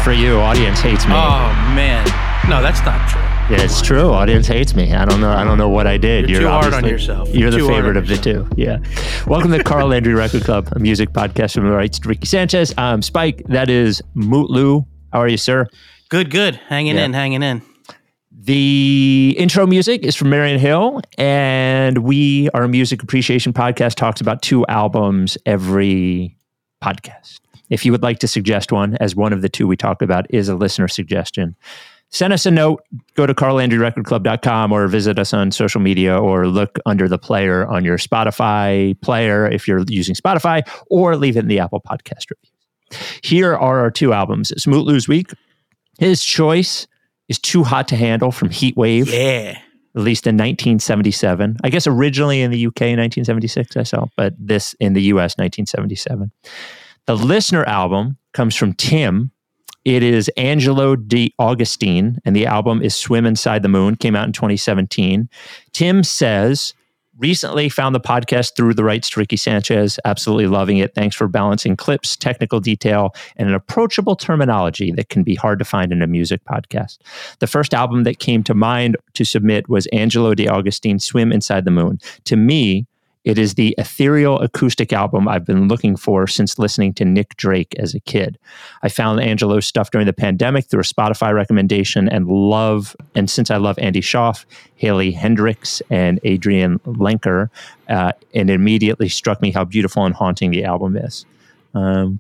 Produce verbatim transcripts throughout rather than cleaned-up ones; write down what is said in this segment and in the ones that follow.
for you. Audience hates me. Oh man, no, that's not true. Yeah, it's true. Audience hates me. I don't know. I don't know what I did. You're, you're too hard on yourself. You're, you're the too favorite of the two. Yeah. Welcome to Carl Landry Record Club, a music podcast from the rights to Ricky Sanchez. I'm Spike. That is Mootlu. How are you, sir? Good, good. Hanging yeah. in, hanging in. The intro music is from Marion Hill, and we, our music appreciation podcast, talks about two albums every podcast. If you would like to suggest one, as one of the two we talk about is a listener suggestion, send us a note, go to carl landry record club dot com or visit us on social media or look under the player on your Spotify player if you're using Spotify, or leave it in the Apple Podcast reviews. Here are our two albums. It's Mootlu's Week. His choice is Too Hot to Handle from Heatwave. Yeah. Released in nineteen seventy-seven. I guess originally in the U K in nineteen seventy-six, I saw, but this in the U S nineteen seventy-seven. The listener album comes from Tim. It is Angelo De Augustine, and the album is Swim Inside the Moon, came out in twenty seventeen. Tim says, recently found the podcast through the rights to Ricky Sanchez. Absolutely loving it. Thanks for balancing clips, technical detail, and an approachable terminology that can be hard to find in a music podcast. The first album that came to mind to submit was Angelo De Augustine, Swim Inside the Moon. To me, it is the ethereal acoustic album I've been looking for since listening to Nick Drake as a kid. I found Angelo's stuff during the pandemic through a Spotify recommendation and love, and since I love Andy Schaaf, Haley Hendricks, and Adrian Lenker, uh, and it immediately struck me how beautiful and haunting the album is. Um,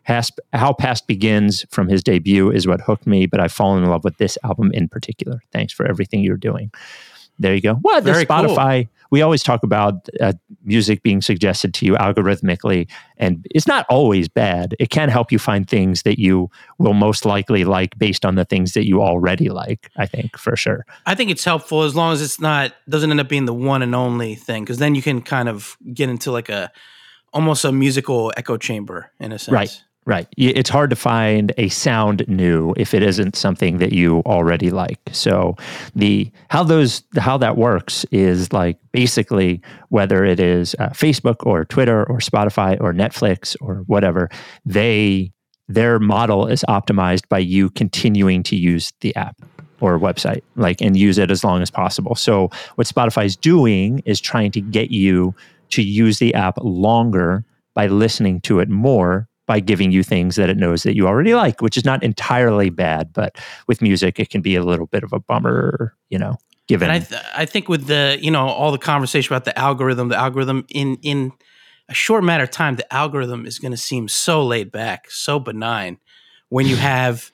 How Past Begins from his debut is what hooked me, but I've fallen in love with this album in particular. Thanks for everything you're doing. There you go. Well, the Very Spotify, cool. We always talk about uh, music being suggested to you algorithmically, and it's not always bad. It can help you find things that you will most likely like based on the things that you already like, I think, for sure. I think it's helpful as long as it's not, doesn't end up being the one and only thing, because then you can kind of get into like a, almost a musical echo chamber in a sense. Right. Right. It's hard to find a sound new if it isn't something that you already like. So the how those how that works is like basically whether it is uh, Facebook or Twitter or Spotify or Netflix or whatever, they their model is optimized by you continuing to use the app or website, like, and use it as long as possible. So what Spotify is doing is trying to get you to use the app longer by listening to it more, by giving you things that it knows that you already like, which is not entirely bad, but with music, it can be a little bit of a bummer, you know, given. And I, th- I think with the, you know, all the conversation about the algorithm, the algorithm in, in a short matter of time, the algorithm is going to seem so laid back, so benign when you have,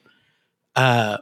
uh,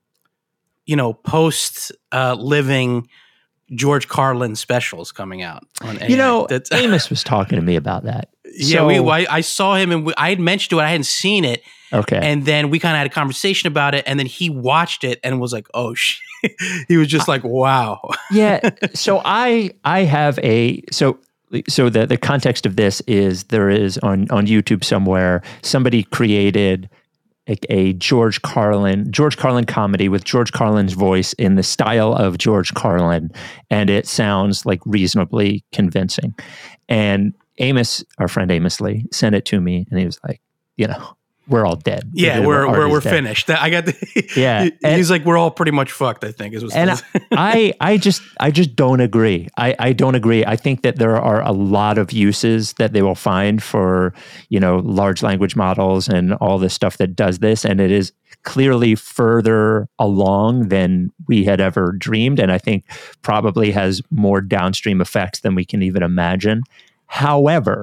you know, post uh, living George Carlin specials coming out on A I. You know, That's, Amos was talking to me about that. Yeah, so, we. I, I saw him, and we, I had mentioned to it. I hadn't seen it. Okay, and then we kind of had a conversation about it, and then he watched it and was like, "Oh shit!" He was just like, "Wow." Yeah. So I I have a so so the the context of this is there is on on YouTube somewhere somebody created a, a George Carlin George Carlin comedy with George Carlin's voice in the style of George Carlin, and it sounds like reasonably convincing, and Amos, our friend Amos Lee, sent it to me, and he was like, "You know, we're all dead. Yeah, we're we're we're dead. Finished. I got the yeah." He, and, he's like, "We're all pretty much fucked." I think is what. And I I just I just don't agree. I I don't agree. I think that there are a lot of uses that they will find for, you know, large language models and all this stuff that does this, and it is clearly further along than we had ever dreamed, and I think probably has more downstream effects than we can even imagine. However,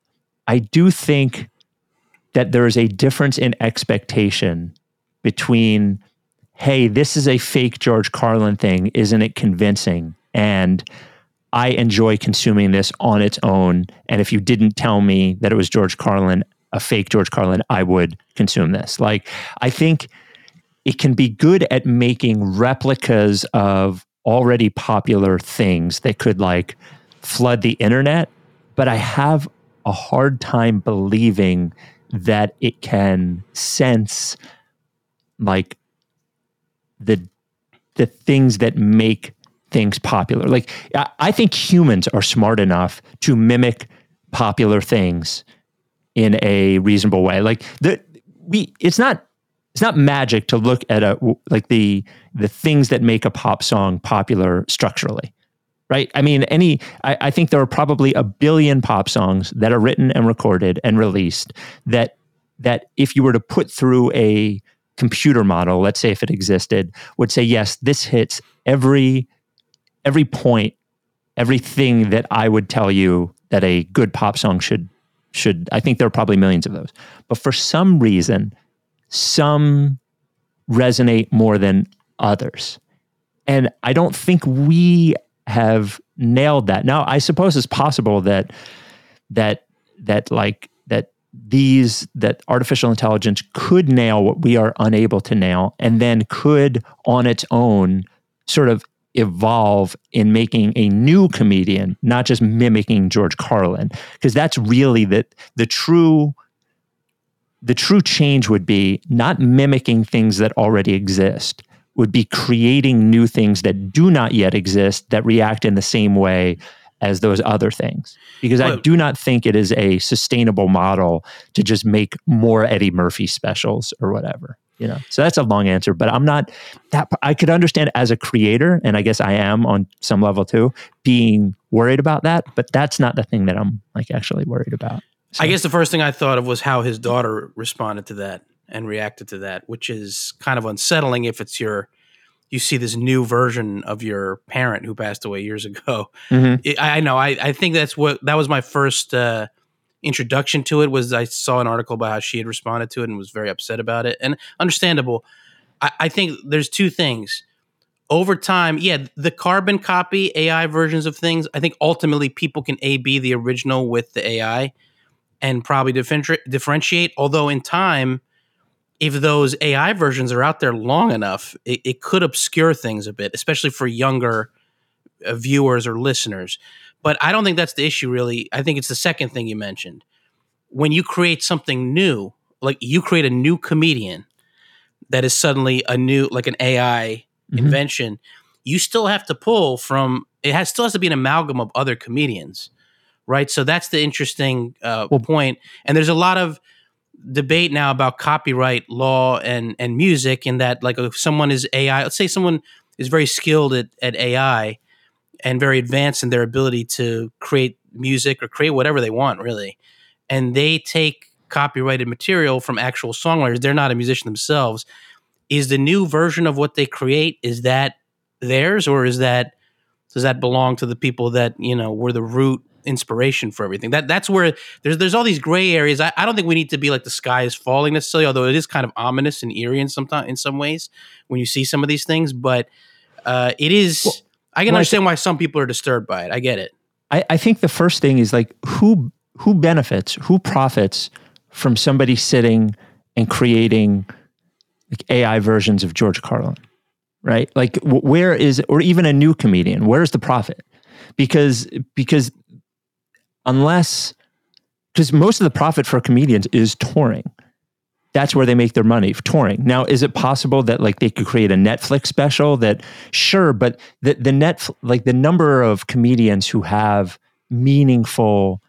I do think that there is a difference in expectation between, hey, this is a fake George Carlin thing, isn't it convincing? And I enjoy consuming this on its own. And if you didn't tell me that it was George Carlin, a fake George Carlin, I would consume this. Like, I think it can be good at making replicas of already popular things that could like flood the internet. But I have a hard time believing that it can sense like the the things that make things popular. Like I, I think humans are smart enough to mimic popular things in a reasonable way. Like the we, it's not it's not magic to look at a like the the things that make a pop song popular structurally, right? I mean, any I, I think there are probably a billion pop songs that are written and recorded and released that that if you were to put through a computer model, let's say if it existed, would say, yes, this hits every every point, everything that I would tell you that a good pop song should should. I think there are probably millions of those. But for some reason, some resonate more than others. And I don't think we have nailed that. Now, I suppose it's possible that that that like that these that artificial intelligence could nail what we are unable to nail, and then could on its own sort of evolve in making a new comedian, not just mimicking George Carlin, because that's really the the true the true change would be not mimicking things that already exist, would be creating new things that do not yet exist that react in the same way as those other things. Because well, I do not think it is a sustainable model to just make more Eddie Murphy specials or whatever. You know, so that's a long answer, but I'm not that. I could understand as a creator, and I guess I am on some level too, being worried about that. But that's not the thing that I'm like actually worried about. So. I guess the first thing I thought of was how his daughter responded to that and reacted to that, which is kind of unsettling if it's your, you see this new version of your parent who passed away years ago. Mm-hmm. It, I know. I, I think that's what that was my first. Uh, introduction to it was I saw an article about how she had responded to it and was very upset about it. And understandable. I, I think there's two things. Over time, yeah, the carbon copy A I versions of things, I think ultimately people can A B the original with the A I and probably differenti- differentiate. Although in time, if those A I versions are out there long enough, it, it could obscure things a bit, especially for younger uh, viewers or listeners. But I don't think that's the issue, really. I think it's the second thing you mentioned. When you create something new, like you create a new comedian that is suddenly a new, like an A I mm-hmm. invention, you still have to pull from, it has still has to be an amalgam of other comedians, right? So that's the interesting uh, well, point. And there's a lot of debate now about copyright law and, and music, in that like if someone is A I, let's say someone is very skilled at, at A I, and very advanced in their ability to create music or create whatever they want, really. And they take copyrighted material from actual songwriters. They're not a musician themselves. Is the new version of what they create, is that theirs, or is that, does that belong to the people that, you know, were the root inspiration for everything? That That's where there's there's all these gray areas. I, I don't think we need to be like the sky is falling necessarily, although it is kind of ominous and eerie in some, in some ways when you see some of these things. But uh, it is... Well, I can well, understand why some people are disturbed by it. I get it. I, I think the first thing is like who who benefits, who profits from somebody sitting and creating like A I versions of George Carlin, right? Like w- where is, or even a new comedian, where's the profit? Because because unless, because most of the profit for comedians is touring. That's where they make their money, touring. Now, is it possible that like they could create a Netflix special that, sure, but the the net like the number of comedians who have meaningful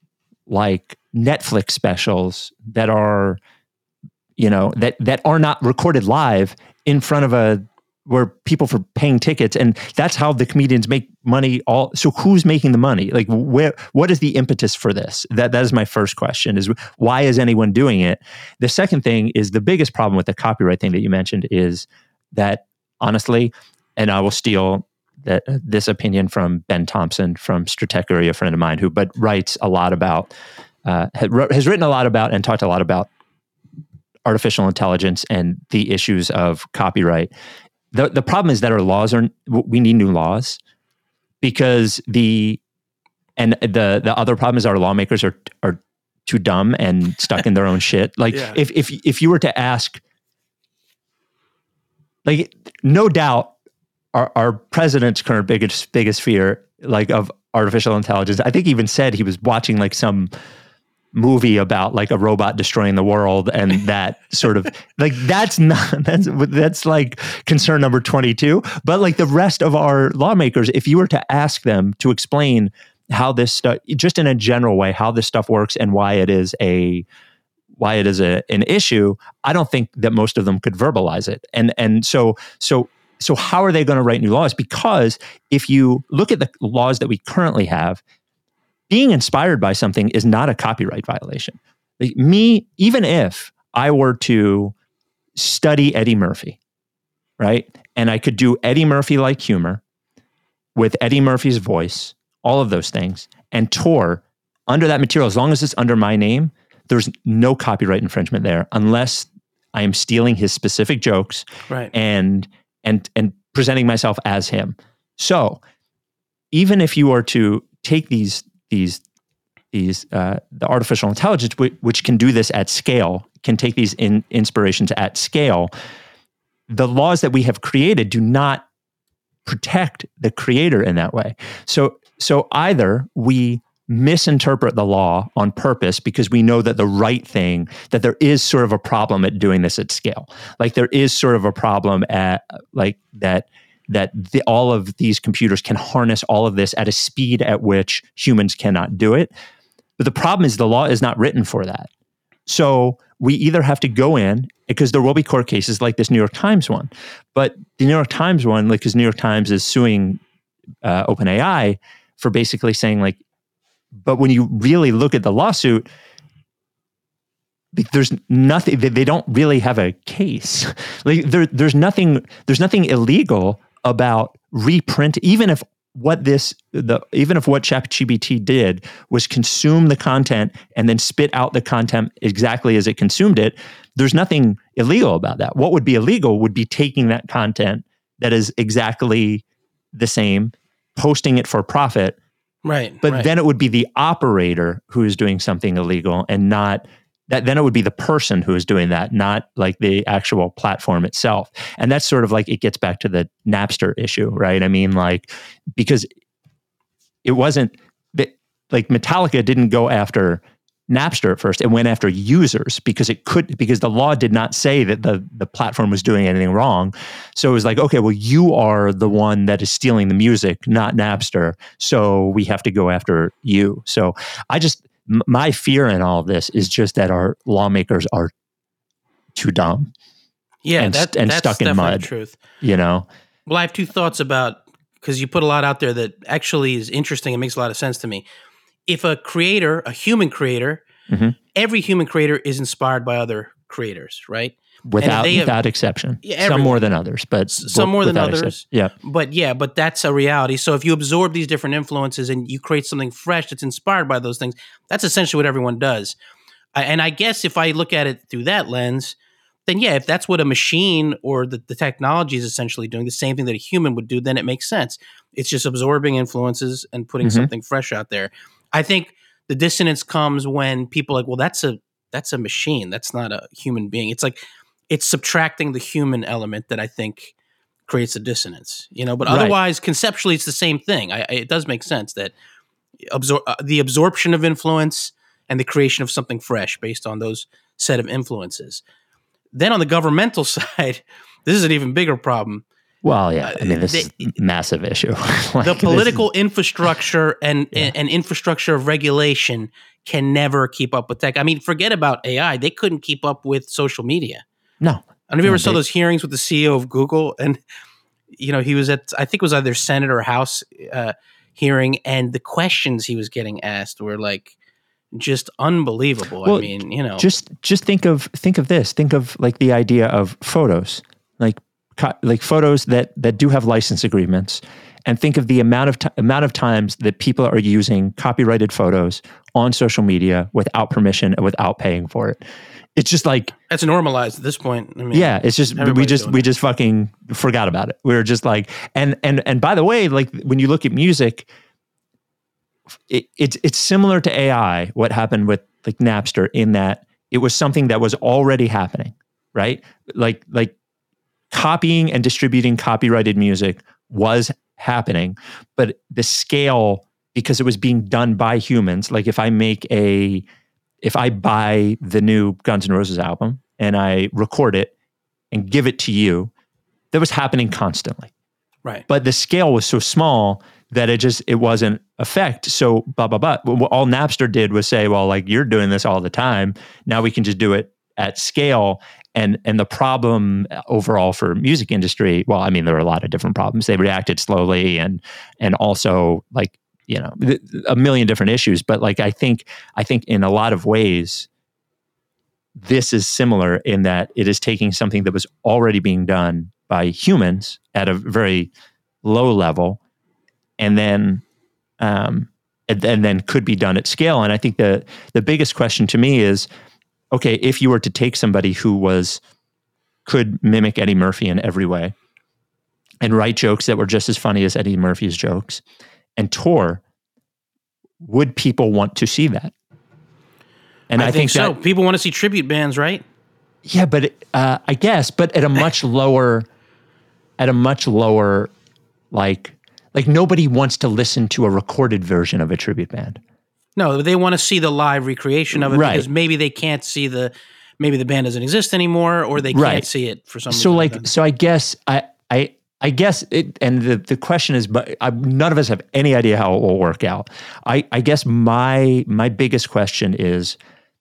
like Netflix specials that are, you know, that that are not recorded live in front of a where people for paying tickets, and that's how the comedians make money. All so, who's making the money? Like, where? What is the impetus for this? That that is my first question: is why is anyone doing it? The second thing is the biggest problem with the copyright thing that you mentioned is that honestly, and I will steal that this opinion from Ben Thompson from Stratechery, a friend of mine who but writes a lot about uh, has written a lot about and talked a lot about artificial intelligence and the issues of copyright. The the problem is that our laws are, we need new laws because the, and the the other problem is our lawmakers are are too dumb and stuck in their own shit. Like yeah. if if if you were to ask, like no doubt our, our president's current biggest biggest fear like of artificial intelligence, I think he even said he was watching like some movie about like a robot destroying the world, and that sort of like that's not that's that's like concern number twenty-two. But like the rest of our lawmakers, if you were to ask them to explain how this stuff, just in a general way, how this stuff works and why it is a why it is a, an issue, I don't think that most of them could verbalize it. And and so so so how are they going to write new laws? Because if you look at the laws that we currently have, being inspired by something is not a copyright violation. Like me, even if I were to study Eddie Murphy, right? And I could do Eddie Murphy-like humor with Eddie Murphy's voice, all of those things, and tour under that material, as long as it's under my name, there's no copyright infringement there, unless I am stealing his specific jokes, right, and and and presenting myself as him. So even if you were to take these these these uh, the artificial intelligence, which, which can do this at scale, can take these in, inspirations at scale, the laws that we have created do not protect the creator in that way. So so either we misinterpret the law on purpose because we know that the right thing, that there is sort of a problem at doing this at scale. Like there is sort of a problem at like that, that the, all of these computers can harness all of this at a speed at which humans cannot do it. But the problem is the law is not written for that. So we either have to go in, because there will be court cases like this New York Times one, but the New York Times one, like, because New York Times is suing uh, OpenAI for basically saying like, but when you really look at the lawsuit, there's nothing, they don't really have a case. Like there, there's nothing, there's nothing illegal about reprint, even if what this, the even if what ChatGPT did was consume the content and then spit out the content exactly as it consumed it, there's nothing illegal about that. What would be illegal would be taking that content that is exactly the same, posting it for profit. Right. But right. then it would be the operator who is doing something illegal, and not that, then it would be the person who is doing that, not like the actual platform itself. And that's sort of like, it gets back to the Napster issue, right? I mean, like, because it wasn't like Metallica didn't go after Napster at first. It went after users because it could, because the law did not say that the, the platform was doing anything wrong. So it was like, okay, well, you are the one that is stealing the music, not Napster. So we have to go after you. So I just, m- my fear in all of this is just that our lawmakers are too dumb. Yeah, and, that, and that's stuck in definitely mud, the truth. You know? Well, I have two thoughts about, because you put a lot out there that actually is interesting and makes a lot of sense to me. If a creator, a human creator, mm-hmm. every human creator is inspired by other creators, right? Without without have, exception. Yeah, some more than others, but some more than others. Exception. Yeah. But yeah, but that's a reality. So if you absorb these different influences and you create something fresh that's inspired by those things, that's essentially what everyone does. And I guess if I look at it through that lens, then yeah, if that's what a machine or the, the technology is essentially doing, the same thing that a human would do, then it makes sense. It's just absorbing influences and putting mm-hmm. something fresh out there. I think the dissonance comes when people are like, well, that's a that's a machine. That's not a human being. It's like it's subtracting the human element that I think creates a dissonance, you know. But right. otherwise, conceptually, it's the same thing. I, I, it does make sense that absor- uh, the absorption of influence and the creation of something fresh based on those set of influences. Then on the governmental side, this is an even bigger problem. Well, yeah, I mean, this the, is a massive issue. Like, the political is, infrastructure and, yeah. and, and infrastructure of regulation can never keep up with tech. I mean, forget about A I. They couldn't keep up with social media. No. I don't know if you ever no, saw they, those hearings with the C E O of Google. And, you know, he was at, I think it was either Senate or House uh, hearing, and the questions he was getting asked were like just unbelievable. Well, I mean, you know. Just just think of think of this. Think of like the idea of photos. Like, like photos that that do have license agreements, and think of the amount of t- amount of times that people are using copyrighted photos on social media without permission and without paying for it. It's just like, that's normalized at this point. I mean, yeah, it's just we just we just fucking forgot about it. We were just like, and and and by the way, like when you look at music, it, it's it's similar to A I. What happened with like Napster, in that it was something that was already happening, right? Like like. Copying and distributing copyrighted music was happening, but the scale, because it was being done by humans, like if I make a, if I buy the new Guns N' Roses album and I record it and give it to you, that was happening constantly. Right. But the scale was so small that it just, it wasn't effect. So blah, blah, blah. Well, all Napster did was say, well, like you're doing this all the time. Now we can just do it at scale. And, and the problem overall for music industry, well, I mean, there were a lot of different problems. They reacted slowly and, and also like, you know, a million different issues. But like, I think, I think in a lot of ways, this is similar in that it is taking something that was already being done by humans at a very low level, and then, um, and, and then could be done at scale. And I think the the biggest question to me is, okay, if you were to take somebody who was could mimic Eddie Murphy in every way, and write jokes that were just as funny as Eddie Murphy's jokes, and tour, would people want to see that? And I, I think, think so. That, people want to see tribute bands, right? Yeah, but uh, I guess, but at a much lower, at a much lower, like, like nobody wants to listen to a recorded version of a tribute band. No, they want to see the live recreation of it, right. because maybe they can't see the, maybe the band doesn't exist anymore, or they can't right. see it for some so reason. like, so I guess I, I, I guess it, and the, the question is, but I, none of us have any idea how it will work out. I, I guess my, my biggest question is,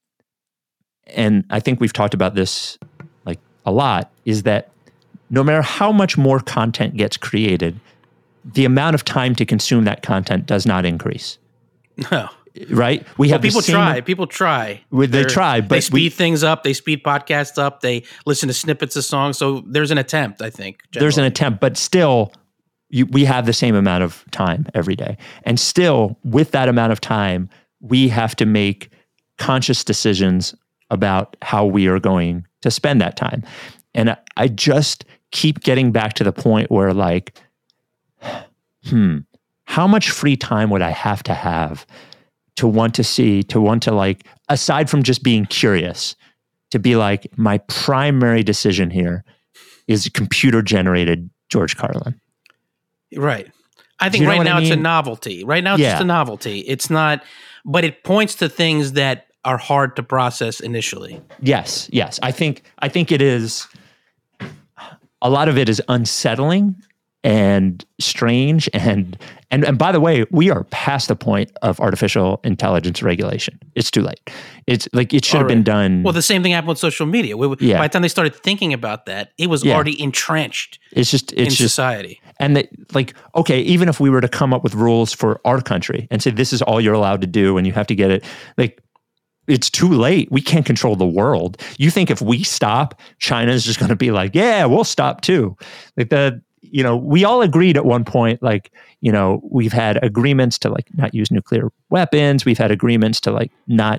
and I think we've talked about this like a lot, is that no matter how much more content gets created, the amount of time to consume that content does not increase. No. Right? We well, have people the same, try. People try. They They're, try, but they speed we, things up. They speed podcasts up. They listen to snippets of songs. So there's an attempt, I think. Generally. There's an attempt, but still, you, we have the same amount of time every day. And still, with that amount of time, we have to make conscious decisions about how we are going to spend that time. And I, I just keep getting back to the point where like, hmm, how much free time would I have to have to want to see, to want to like, aside from just being curious, to be like, my primary decision here is computer generated George Carlin. Right. I think you know right now I mean? it's a novelty. Right now it's Yeah. just a novelty. It's not, but it points to things that are hard to process initially. Yes, yes. I think I think it is, a lot of it is unsettling and strange. And, and, and by the way, we are past the point of artificial intelligence regulation. It's too late. It's like, it should have Already. been done. Well, the same thing happened with social media. We, Yeah. By the time they started thinking about that, it was Yeah. already entrenched It's just, it's in just, society. and that, like, okay, even if we were to come up with rules for our country and say, this is all you're allowed to do and you have to get it, like, it's too late. We can't control the world. You think if we stop, China's just going to be like, yeah, we'll stop too. Like the, you know, we all agreed at one point, like, you know, we've had agreements to like not use nuclear weapons. We've had agreements to like not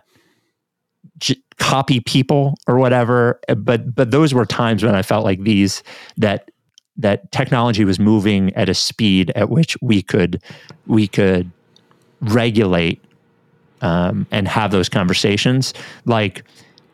j- copy people or whatever. But, but those were times when I felt like these, that, that technology was moving at a speed at which we could, we could regulate Um, and have those conversations. Like,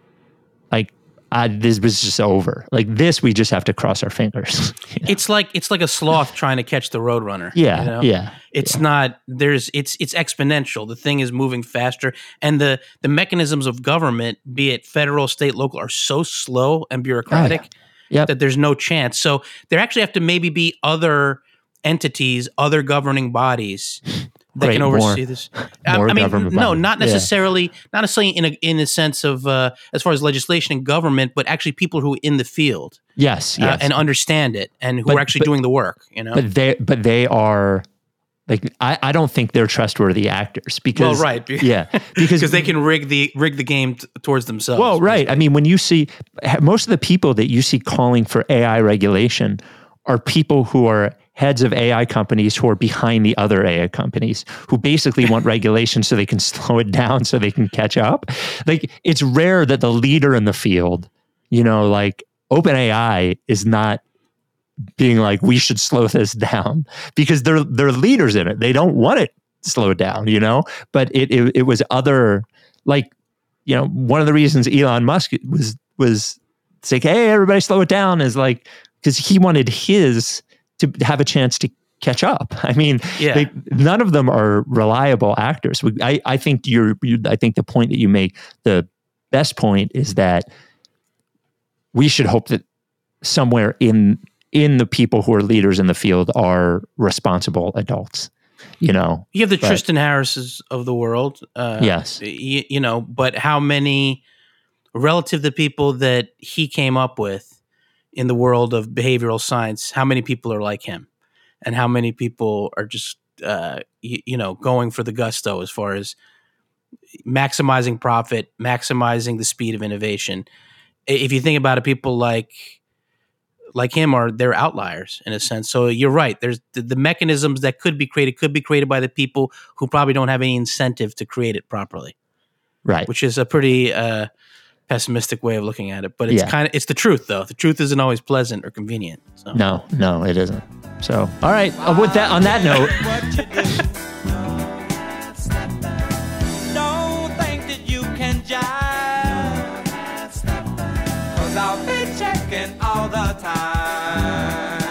like uh, this was just over. Like this, we just have to cross our fingers. You know? It's like it's like a sloth trying to catch the roadrunner. Yeah, you know? yeah. It's yeah. not there's it's it's exponential. The thing is moving faster, and the the mechanisms of government, be it federal, state, local, are so slow and bureaucratic Oh, yeah. Yep. that there's no chance. So there actually have to maybe be other entities, other governing bodies that Great, can oversee more, this. more I mean, government no, bodies. not Yeah. necessarily, not necessarily in a in a sense of uh, as far as legislation and government, but actually people who are in the field Yes, uh, yes. and understand it and who But- are actually but- doing the work. You know, but they, but they are like, I, I don't think they're trustworthy actors because, well, right, yeah, because because they can rig the rig the game t- towards themselves. Well, right. I mean, when you see most of the people that you see calling for A I regulation are people who are heads of A I companies who are behind the other A I companies who basically want regulation so they can slow it down so they can catch up. Like, it's rare that the leader in the field, you know, like OpenAI is not being like, we should slow this down because they're they're leaders in it. They don't want it slowed down, you know. But it it, it was other, like, you know, one of the reasons Elon Musk was was saying, hey, everybody slow it down, is like because he wanted his to have a chance to catch up. I mean, Yeah. they, none of them are reliable actors. We- I, I think you're, you, I think the point that you make, the best point is that we should hope that somewhere in, in the people who are leaders in the field are responsible adults. you know. You have the but, Tristan Harrises of the world. Uh, yes. You, you know, but how many, relative to people that he came up with in the world of behavioral science, how many people are like him? And how many people are just, uh, you, you know, going for the gusto as far as maximizing profit, maximizing the speed of innovation? If you think about it, people like like him are they're outliers in a sense. So you're right. There's the, the mechanisms that could be created could be created by the people who probably don't have any incentive to create it properly. Right. Which is a pretty uh, pessimistic way of looking at it. But it's Yeah. kind of it's the truth though. The truth isn't always pleasant or convenient. So. No, no, it isn't. So, all right. Uh, with that, on that note. Don't think that you can jive, 'cause I'll be checking all the time.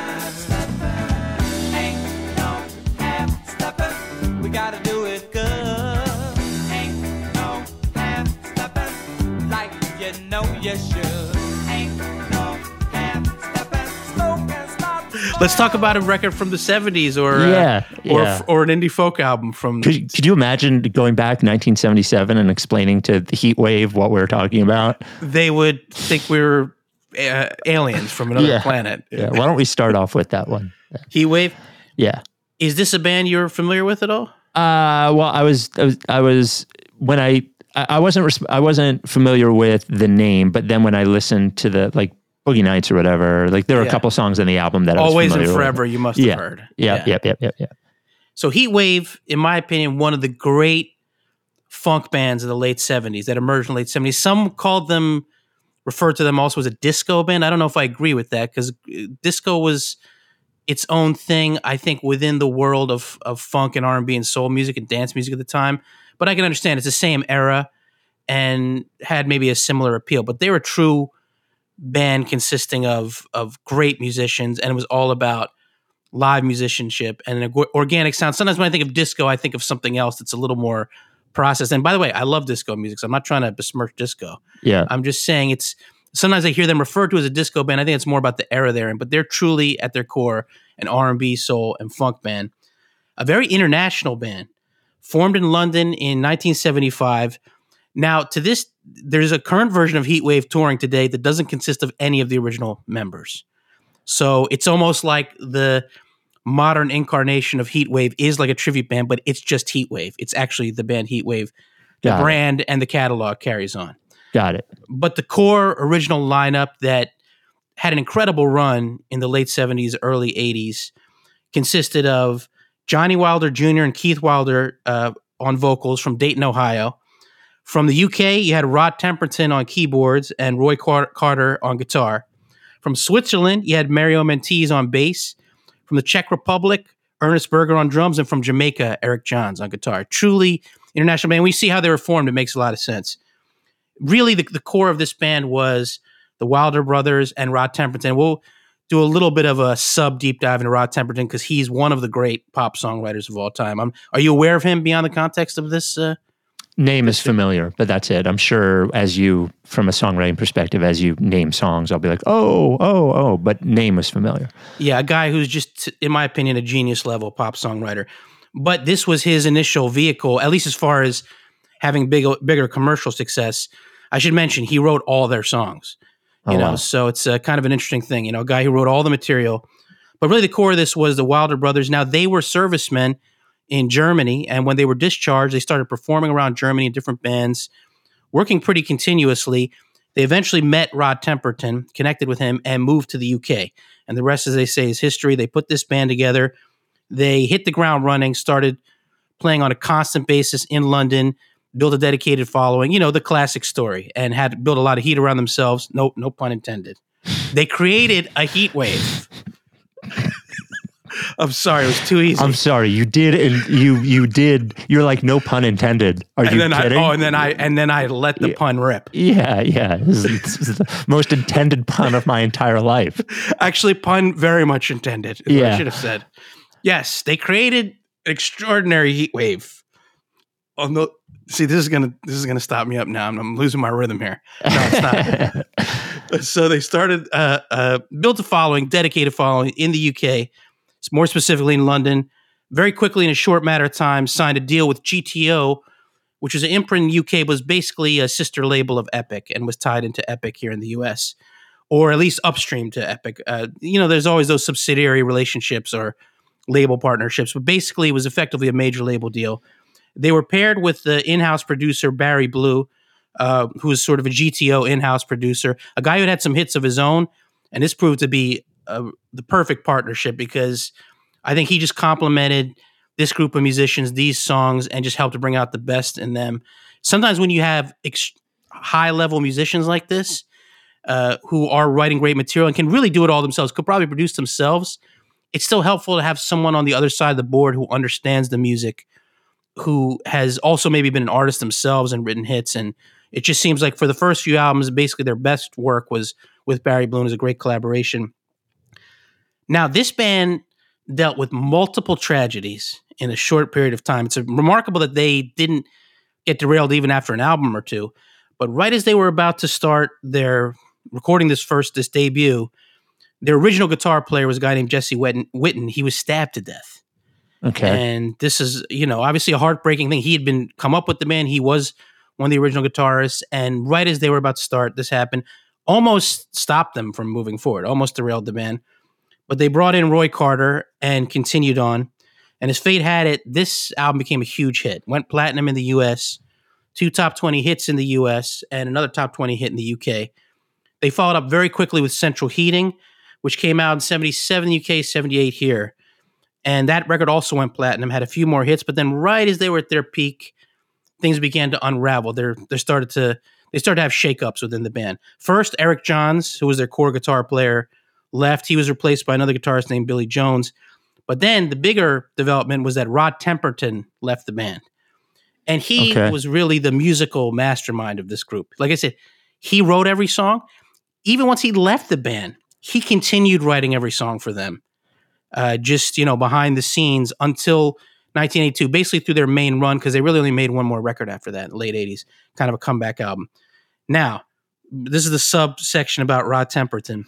Ain't no half stepping, we gotta do it good. Ain't no half stepping, like you know you should. Ain't no half stepping, smoke and stop. Let's talk about a record from the seventies or Yeah, uh, or yeah. or an indie folk album from. Could, could you imagine going back nineteen seventy-seven and explaining to the heat wave what we were talking about? They would think we were uh, aliens from another Yeah. planet. Yeah. Why don't we start off with that one? Heatwave. Yeah. Is this a band you're familiar with at all? Uh, well, I was, I was, I was when I, I I wasn't, res- I wasn't familiar with the name, but then when I listened to the like Boogie Nights or whatever, like there were Yeah. a couple songs in the album that I was Always and familiar Forever, with. you must have Yeah. heard. Yep, yep, yep, yep, yep. So Heatwave, in my opinion, one of the great funk bands of the late seventies that emerged in the late seventies. Some called them, referred to them also as a disco band. I don't know if I agree with that because disco was its own thing, I think, within the world of, of funk and R and B and soul music and dance music at the time. But I can understand it's the same era and had maybe a similar appeal. But they were a true band consisting of of great musicians, and it was all about live musicianship and an organic sound. Sometimes when I think of disco, I think of something else that's a little more processed. And by the way, I love disco music, so I'm not trying to besmirch disco. Yeah. I'm just saying it's sometimes I hear them referred to as a disco band. I think it's more about the era they're in, but they're truly at their core an R and B, soul, and funk band. A very international band, formed in London in nineteen seventy-five. Now, to this, there's a current version of Heatwave touring today that doesn't consist of any of the original members. So it's almost like the modern incarnation of Heatwave is like a tribute band, but it's just Heatwave. It's actually the band Heatwave. The Got it. brand and the catalog carries on. Got it. But the core original lineup that had an incredible run in the late seventies, early eighties consisted of Johnny Wilder Junior and Keith Wilder uh, on vocals from Dayton, Ohio. From the U K, you had Rod Temperton on keyboards and Roy Car- Carter on guitar. From Switzerland, you had Mario Mentes on bass. From the Czech Republic, Ernest Berger on drums. And from Jamaica, Eric Johns on guitar. Truly international band. We see how they were formed. It makes a lot of sense. Really, the, the core of this band was the Wilder brothers and Rod Temperton. We'll do a little bit of a sub deep dive into Rod Temperton because he's one of the great pop songwriters of all time. I'm, are you aware of him beyond the context of this? Uh, Name is familiar, but that's it. I'm sure as you, from a songwriting perspective, as you name songs, I'll be like, oh, oh, oh, but name is familiar. Yeah, a guy who's just, in my opinion, a genius level pop songwriter. But this was his initial vehicle, at least as far as having big, bigger commercial success. I should mention, he wrote all their songs. You Oh, know, wow. so it's a, kind of an interesting thing. You know, a guy who wrote all the material. But really the core of this was the Wilder brothers. Now, they were servicemen in Germany, and when they were discharged, they started performing around Germany in different bands, working pretty continuously. They eventually met Rod Temperton, connected with him, and moved to the U K. And the rest, as they say, is history. They put this band together. They hit the ground running, started playing on a constant basis in London, built a dedicated following, you know, the classic story, and had built a lot of heat around themselves. No, no pun intended. They created a heat wave. I'm sorry, it was too easy. I'm sorry, you did, and you you did. You're like, no pun intended. Are and you then kidding? I, oh, and then I and then I let the Yeah. pun rip. yeah, yeah. This is, this is the most intended pun of my entire life. Actually, pun very much intended. Is what I Yeah. should have said. Yes, they created an extraordinary heat wave. On the see, this is gonna this is gonna stop me up now. I'm, I'm losing my rhythm here. No, it's not. So they started uh, uh, built a following, dedicated following in the U K, more specifically in London. very quickly, in a short matter of time, signed a deal with G T O, which was an imprint in the U K, was basically a sister label of Epic and was tied into Epic here in the U S, or at least upstream to Epic. Uh, you know, there's always those subsidiary relationships or label partnerships, but basically it was effectively a major label deal. They were paired with the in-house producer Barry Blue, uh, who was sort of a G T O in-house producer, a guy who had some hits of his own, and this proved to be uh, the perfect partnership because I think he just complemented this group of musicians, these songs, and just helped to bring out the best in them. Sometimes when you have ex- high-level musicians like this, uh, who are writing great material and can really do it all themselves, could probably produce themselves, it's still helpful to have someone on the other side of the board who understands the music, who has also maybe been an artist themselves and written hits. And it just seems like for the first few albums, basically their best work was with Barry Blue. It was a great collaboration. Now, this band dealt with multiple tragedies in a short period of time. It's remarkable that they didn't get derailed even after an album or two. But right as they were about to start their recording this first, this debut, their original guitar player was a guy named Jesse Witten. Witten. He was stabbed to death. Okay. And this is, you know, obviously a heartbreaking thing. He had been come up with the band. He was one of the original guitarists. And right as they were about to start, this happened. Almost stopped them from moving forward. Almost derailed the band. But they brought in Roy Carter and continued on. And as fate had it, this album became a huge hit. Went platinum in the U S, two top twenty hits in the U S, and another top twenty hit in the U K. They followed up very quickly with Central Heating, which came out in seventy-seven U K, seventy-eight here. And that record also went platinum, had a few more hits, but then right as they were at their peak, things began to unravel. They're, they started to they started to have shakeups within the band. First, Eric Johns, who was their core guitar player, left. He was replaced by another guitarist named Billy Jones. But then the bigger development was that Rod Temperton left the band. And he okay. was really the musical mastermind of this group. Like I said, he wrote every song. Even once he left the band, he continued writing every song for them. Uh, just, you know, behind the scenes until nineteen eighty-two, basically through their main run, because they really only made one more record after that in the late eighties, kind of a comeback album. Now, this is the subsection about Rod Temperton.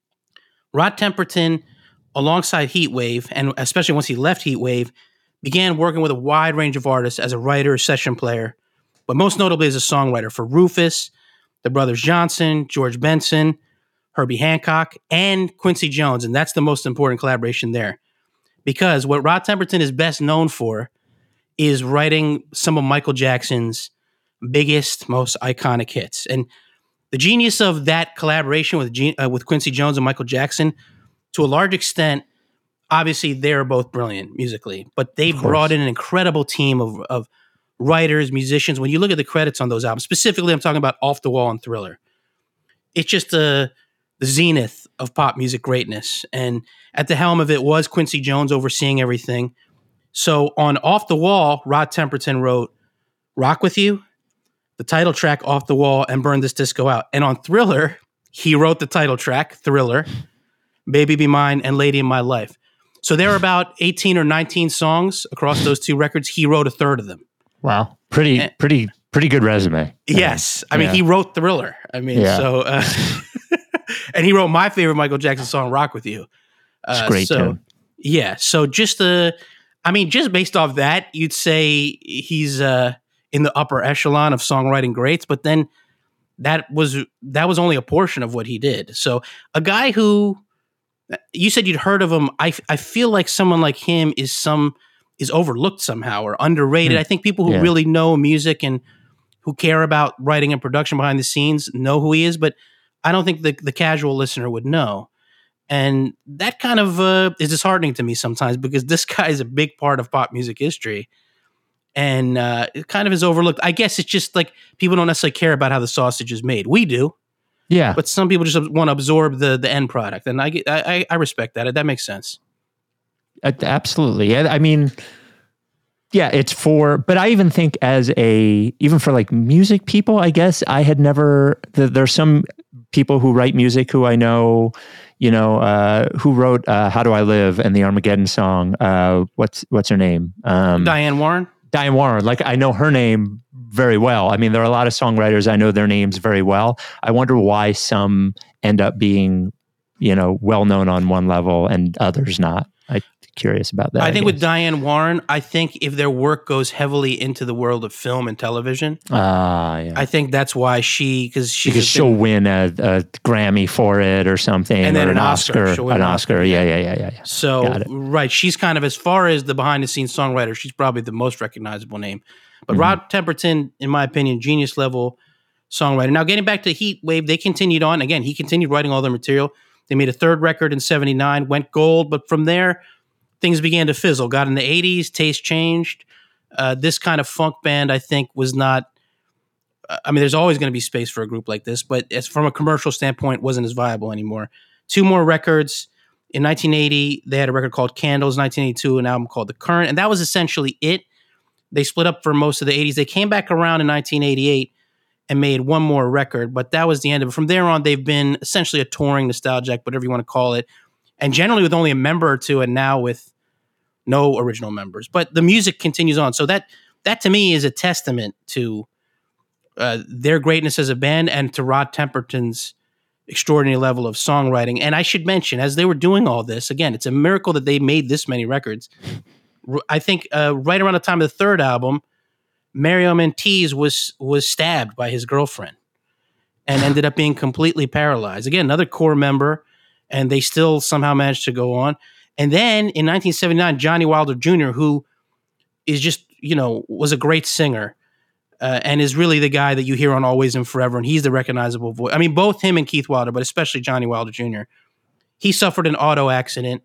Rod Temperton, alongside Heatwave, and especially once he left Heatwave, began working with a wide range of artists as a writer, session player, but most notably as a songwriter for Rufus, the Brothers Johnson, George Benson, Herbie Hancock, and Quincy Jones. And that's the most important collaboration there. Because what Rod Temperton is best known for is writing some of Michael Jackson's biggest, most iconic hits. And the genius of that collaboration with G- uh, with Quincy Jones and Michael Jackson, to a large extent, obviously they're both brilliant musically, but they brought in an incredible team of, of writers, musicians. When you look at the credits on those albums, specifically I'm talking about Off the Wall and Thriller, it's just a... the zenith of pop music greatness. And at the helm of it was Quincy Jones overseeing everything. So on Off the Wall, Rod Temperton wrote Rock With You, the title track Off the Wall, and Burn This Disco Out. And on Thriller, he wrote the title track, Thriller, Baby Be Mine, and Lady in My Life. So there are about eighteen or nineteen songs across those two records. He wrote a third of them. Wow. Pretty, and, pretty, pretty good resume. Yes. I mean, yeah. He wrote Thriller. I mean, yeah. so... Uh, and he wrote my favorite Michael Jackson song, Rock With You. Uh, it's great, so, tune. Yeah. So just the, I mean, just based off that, you'd say he's uh, in the upper echelon of songwriting greats, but then that was, that was only a portion of what he did. So a guy who, you said you'd heard of him. I, I feel like someone like him is some, is overlooked somehow or underrated. Mm. I think people who yeah. really know music and who care about writing and production behind the scenes know who he is, but I don't think the, the casual listener would know. And that kind of uh, is disheartening to me sometimes because this guy is a big part of pop music history. And uh, it kind of is overlooked. I guess it's just like people don't necessarily care about how the sausage is made. We do. Yeah. But some people just want to absorb the the end product. And I, get, I, I respect that. That makes sense. Uh, absolutely. Yeah. I mean... Yeah, it's for, but I even think as a, even for like music people, I guess I had never, the, there's some people who write music who I know, you know, uh, who wrote uh, How Do I Live and the Armageddon song. Uh, what's, what's her name? Um, Diane Warren. Diane Warren. Like I know her name very well. I mean, there are a lot of songwriters, I know their names very well. I wonder why some end up being, you know, well-known on one level and others not. I'm curious about that. I I think with guess. Diane Warren, I think if their work goes heavily into the world of film and television, Ah, yeah. I think that's why she because she's because she'll win a, a Grammy for it or something, And then or an an Oscar. Oscar, She'll win an an Oscar. Oscar, Yeah, yeah. yeah, yeah, yeah. yeah. So Got it. right, she's kind of as far as the behind the scenes songwriter, she's probably the most recognizable name. But Mhm. Rod Temperton, in my opinion, genius level songwriter. Now getting back to Heat Wave, they continued on. Again, he continued writing all their material. They made a third record in seventy-nine, went gold, but from there things began to fizzle. Got in the eighties, taste changed. Uh, this kind of funk band, I think, was not. I mean, there's always going to be space for a group like this, but as from a commercial standpoint, wasn't as viable anymore. Two more records. In nineteen eighty, they had a record called Candles. nineteen eighty-two, an album called The Current, and that was essentially it. They split up for most of the eighties. They came back around in nineteen eighty-eight and made one more record, but that was the end of it. From there on, they've been essentially a touring nostalgic, whatever you want to call it, and generally with only a member or two, and now with no original members. But the music continues on. So that that to me is a testament to uh, their greatness as a band and to Rod Temperton's extraordinary level of songwriting. And I should mention, as they were doing all this, again, it's a miracle that they made this many records. R- I think uh, right around the time of the third album, Mario Mantiz was was stabbed by his girlfriend and ended up being completely paralyzed. Again, another core member, and they still somehow managed to go on. And then in nineteen seventy-nine, Johnny Wilder Junior, who is just, you know, was a great singer uh, and is really the guy that you hear on Always and Forever, and he's the recognizable voice. I mean, both him and Keith Wilder, but especially Johnny Wilder Junior He suffered an auto accident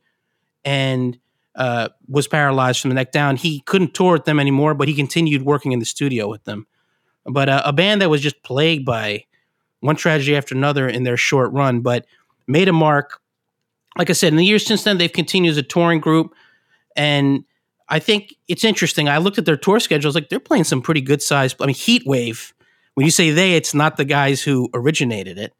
and uh, was paralyzed from the neck down. He couldn't tour with them anymore, but he continued working in the studio with them. But uh, a band that was just plagued by one tragedy after another in their short run, but made a mark. Like I said, in the years since then, they've continued as a touring group. And I think it's interesting. I looked at their tour schedules, like they're playing some pretty good size. I mean, Heat Wave, when you say they, it's not the guys who originated it,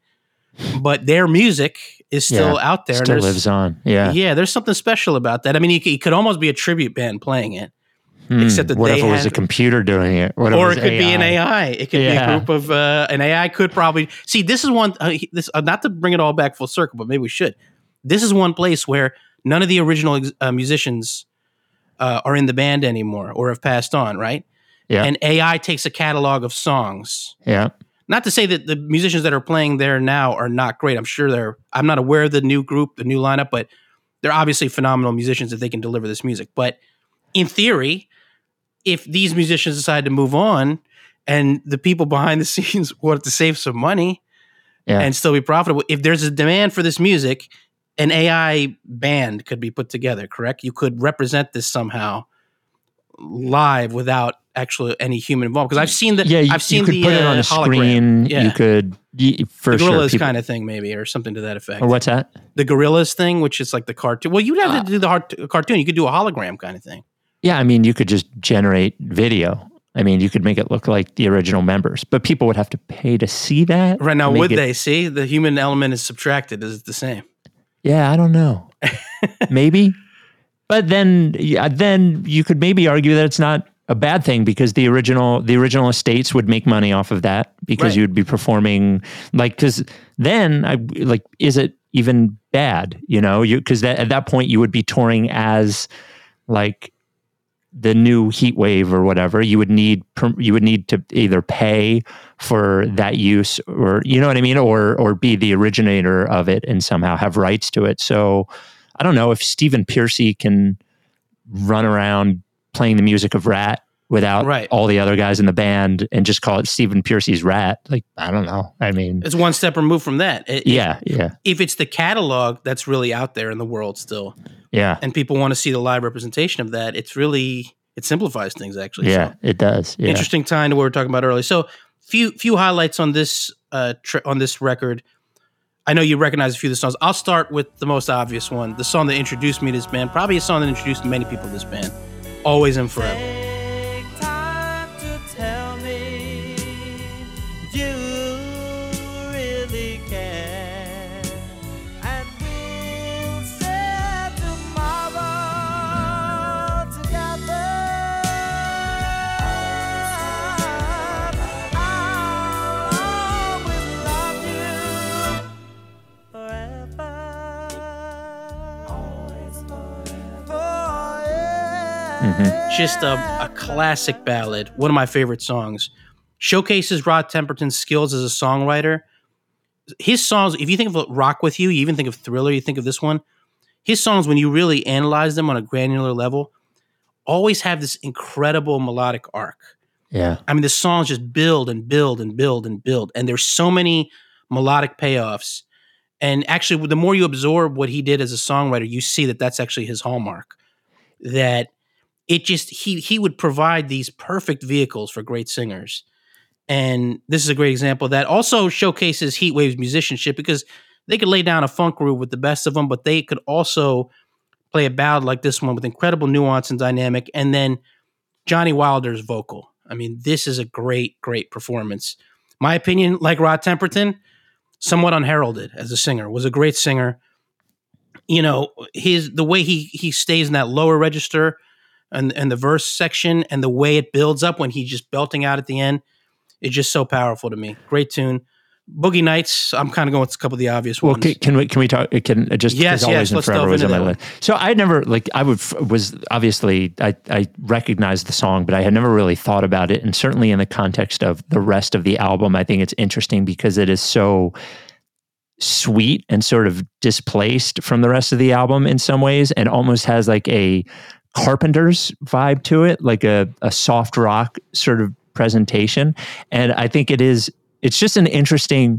but their music is still Yeah, out there. Still and there's- lives on. Yeah. Yeah, there's something special about that. I mean, it, it could almost be a tribute band playing it. Hmm. Except that what they if it was had- a computer doing it? What if Or was it could be an A I? A I. It could be Yeah. a group of uh, an A I could probably see. This is one. Uh, this uh, not to bring it all back full circle, but maybe we should. This is one place where none of the original ex- uh, musicians uh, are in the band anymore or have passed on. Right? Yeah. And A I takes a catalog of songs. Yeah. Not to say that the musicians that are playing there now are not great. I'm sure they're. I'm not aware of the new group, the new lineup, but they're obviously phenomenal musicians if they can deliver this music. But in theory, if these musicians decide to move on and the people behind the scenes wanted to save some money Yeah. and still be profitable, if there's a demand for this music, an A I band could be put together, correct? You could represent this somehow live without actually any human involved. Because I've seen the yeah. You, I've seen you could the put it uh, on a hologram. screen. Yeah. You could, y- for the sure. gorillas people- kind of thing, maybe, or something to that effect. Or what's that? The gorillas thing, which is like the cartoon. Well, you'd have Ah. to do the hard- cartoon. You could do a hologram kind of thing. Yeah, I mean, you could just generate video. I mean, you could make it look like the original members, but people would have to pay to see that. Right now, Make would it- they see the human element is subtracted? Is it the same? Yeah, I don't know. Maybe, but then, yeah, then you could maybe argue that it's not a bad thing because the original the original estates would make money off of that because Right. you'd be performing like because then I like is it even bad? You know, you because that at that point you would be touring as like the new Heat Wave or whatever. You would need per- you would need to either pay for that use or you know what I mean, or or be the originator of it and somehow have rights to it. So I don't know if Stephen Pearcy can run around playing the music of Rat without Right. all the other guys in the band and just call it Stephen Pearcy's Rat. Like I don't know. I mean, It's one step removed from that. It- yeah, yeah, If it's the catalog that's really out there in the world still, yeah, and people want to see the live representation of that, it's really it simplifies things actually. yeah. So, It does. Yeah. interesting time to what we were talking about earlier. So few few highlights on this uh tr- on this record. I know you recognize a few of the songs. I'll start with the most obvious one, the song that introduced me to this band, probably a song that introduced many people to this band, Always and Forever. Take time to tell me you really care, and we'll share tomorrow together. I'll always love you forever. Always forever. Mm-hmm. Just a, a classic ballad. One of my favorite songs. Showcases Rod Temperton's skills as a songwriter. His songs, if you think of Rock With You, you even think of Thriller, you think of this one. His songs, when you really analyze them on a granular level, always have this incredible melodic arc. Yeah. I mean, the songs just build and build and build and build. And there's so many melodic payoffs. And actually, the more you absorb what he did as a songwriter, you see that that's actually his hallmark. That it just, he he would provide these perfect vehicles for great singers. And this is a great example that also showcases Heatwave's musicianship, because they could lay down a funk groove with the best of them, but they could also play a ballad like this one with incredible nuance and dynamic. And then Johnny Wilder's vocal. I mean, this is a great, great performance. My opinion, like Rod Temperton, somewhat unheralded as a singer, was a great singer. You know, his the way he he stays in that lower register and, and the verse section, and the way it builds up when he's just belting out at the end, is just so powerful to me. Great tune. Boogie Nights, I'm kind of going with a couple of the obvious well, ones. Can, can we can we talk? Can just yes, always yes. and Let's forever delve was into on my that list. one. So I never like I would was obviously I I recognized the song, but I had never really thought about it, and certainly in the context of the rest of the album, I think it's interesting because it is so sweet and sort of displaced from the rest of the album in some ways, and almost has like a Carpenters vibe to it, like a a soft rock sort of presentation. And I think it is. It's just an interesting.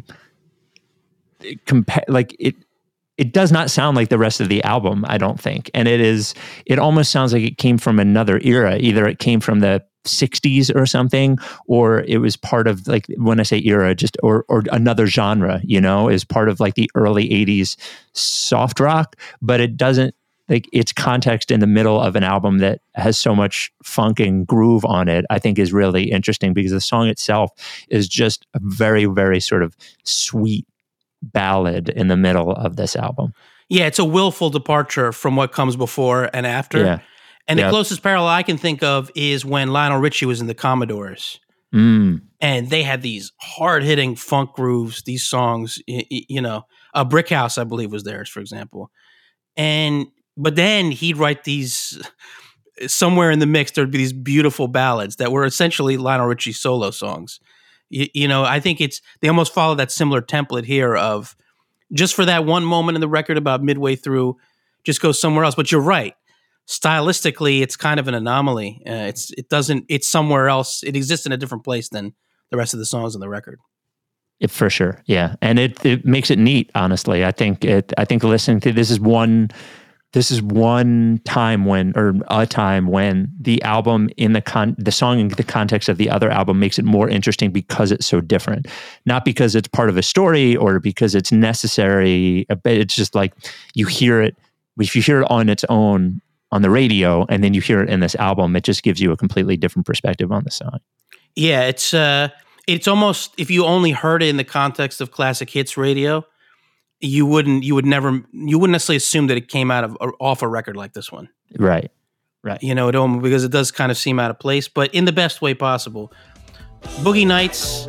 Compa- like it it does not sound like the rest of the album, I don't think. And it is it almost sounds like it came from another era. Either it came from the sixties or something, or it was part of, like, when I say era, just or or another genre, you know, is part of like the early eighties soft rock, but it doesn't, like, its context in the middle of an album that has so much funk and groove on it, I think is really interesting, because the song itself is just a very, very sort of sweet ballad in the middle of this album. Yeah, it's a willful departure from what comes before and after. Yeah. And the Yep. closest parallel I can think of is when Lionel Richie was in the Commodores. Mm. And they had these hard-hitting funk grooves, these songs, y- y- you know, a Brick House, I believe, was theirs, for example. And but then he'd write these, somewhere in the mix, there'd be these beautiful ballads that were essentially Lionel Richie solo songs. You, you know, I think it's, they almost follow that similar template here of just for that one moment in the record about midway through, just go somewhere else. But you're right. Stylistically, it's kind of an anomaly. Uh, it's, it doesn't, it's somewhere else. It exists in a different place than the rest of the songs on the record. It, for sure. Yeah. And it, it makes it neat, honestly. I think it, I think listening to this is one, This is one time when, or a time when the album in the con, the song in the context of the other album makes it more interesting because it's so different. Not because it's part of a story or because it's necessary, but it's just like you hear it, if you hear it on its own on the radio and then you hear it in this album, it just gives you a completely different perspective on the song. Yeah, it's uh, it's almost, if you only heard it in the context of classic hits radio, you wouldn't, you would never, you wouldn't necessarily assume that it came out of off a record like this one. Right, right. You know, it almost, because it does kind of seem out of place, but in the best way possible. Boogie Nights.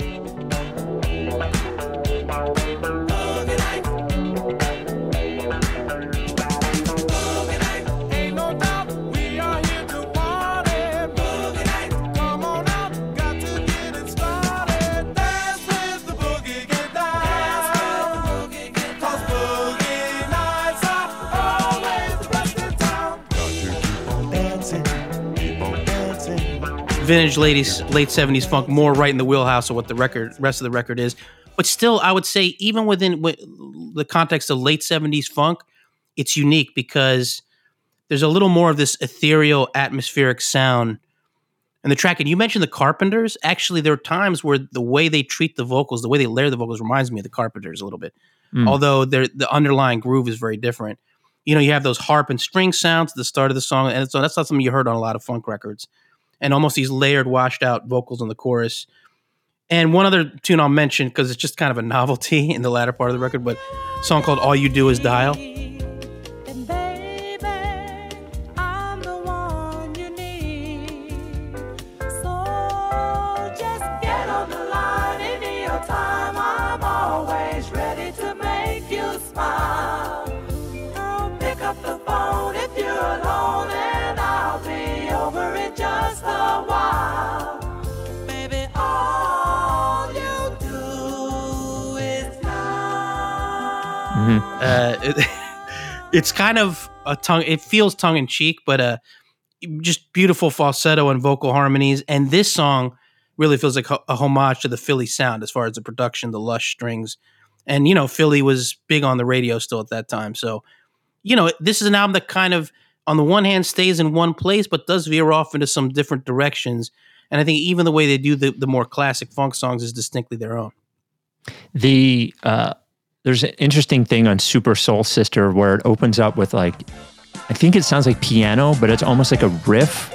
Vintage ladies, late seventies funk, more right in the wheelhouse of what the record, rest of the record is. But still, I would say, even within w- the context of late seventies funk, it's unique because there's a little more of this ethereal, atmospheric sound in the track. And you mentioned the Carpenters. Actually, there are times where the way they treat the vocals, the way they layer the vocals, reminds me of the Carpenters a little bit. Mm. Although the underlying groove is very different. You know, you have those harp and string sounds at the start of the song, and so that's not something you heard on a lot of funk records. And almost these layered, washed out vocals on the chorus. And one other tune I'll mention, because it's just kind of a novelty in the latter part of the record, but a song called All You Do Is Dial. And baby, I'm the one you need. So just get on the line in your time. I'm always ready to make you smile. I'll pick up the phone if you're alone, and I'll be your Mhm. Uh, it, it's kind of a tongue. It feels tongue in cheek, but uh, just beautiful falsetto and vocal harmonies. And this song really feels like a homage to the Philly sound as far as the production, the lush strings. And, you know, Philly was big on the radio still at that time. So, you know, this is an album that kind of, on the one hand, stays in one place, but does veer off into some different directions. And I think even the way they do the, the more classic funk songs is distinctly their own. The uh, there's an interesting thing on Super Soul Sister where it opens up with like, I think it sounds like piano, but it's almost like a riff.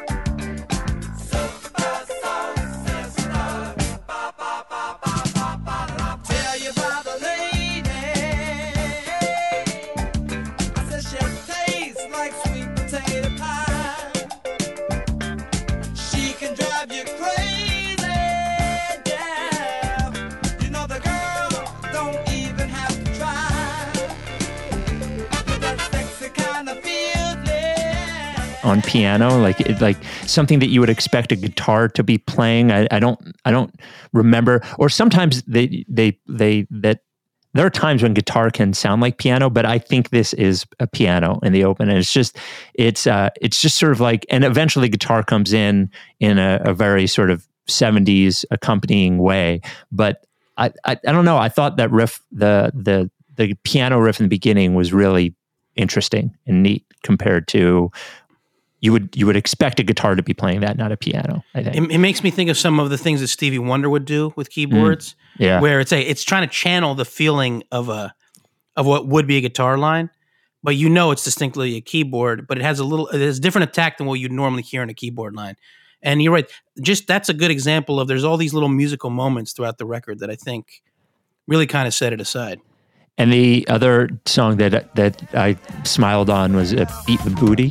On piano, like it, like something that you would expect a guitar to be playing. I, I don't, I don't remember. Or sometimes they, they, they that there are times when guitar can sound like piano, but I think this is a piano in the open, and it's just, it's, uh, it's just sort of like, and eventually guitar comes in in a, a very sort of seventies accompanying way. But I, I, I don't know. I thought that riff, the the the piano riff in the beginning was really interesting and neat compared to. You would you would expect a guitar to be playing that, not a piano. I think it, it makes me think of some of the things that Stevie Wonder would do with keyboards. Mm, yeah, where it's a it's trying to channel the feeling of a of what would be a guitar line, but you know it's distinctly a keyboard, but it has a little it has different attack than what you'd normally hear in a keyboard line. And you're right, just that's a good example of there's all these little musical moments throughout the record that I think really kind of set it aside. And the other song that that I smiled on was uh, "Beat the Booty."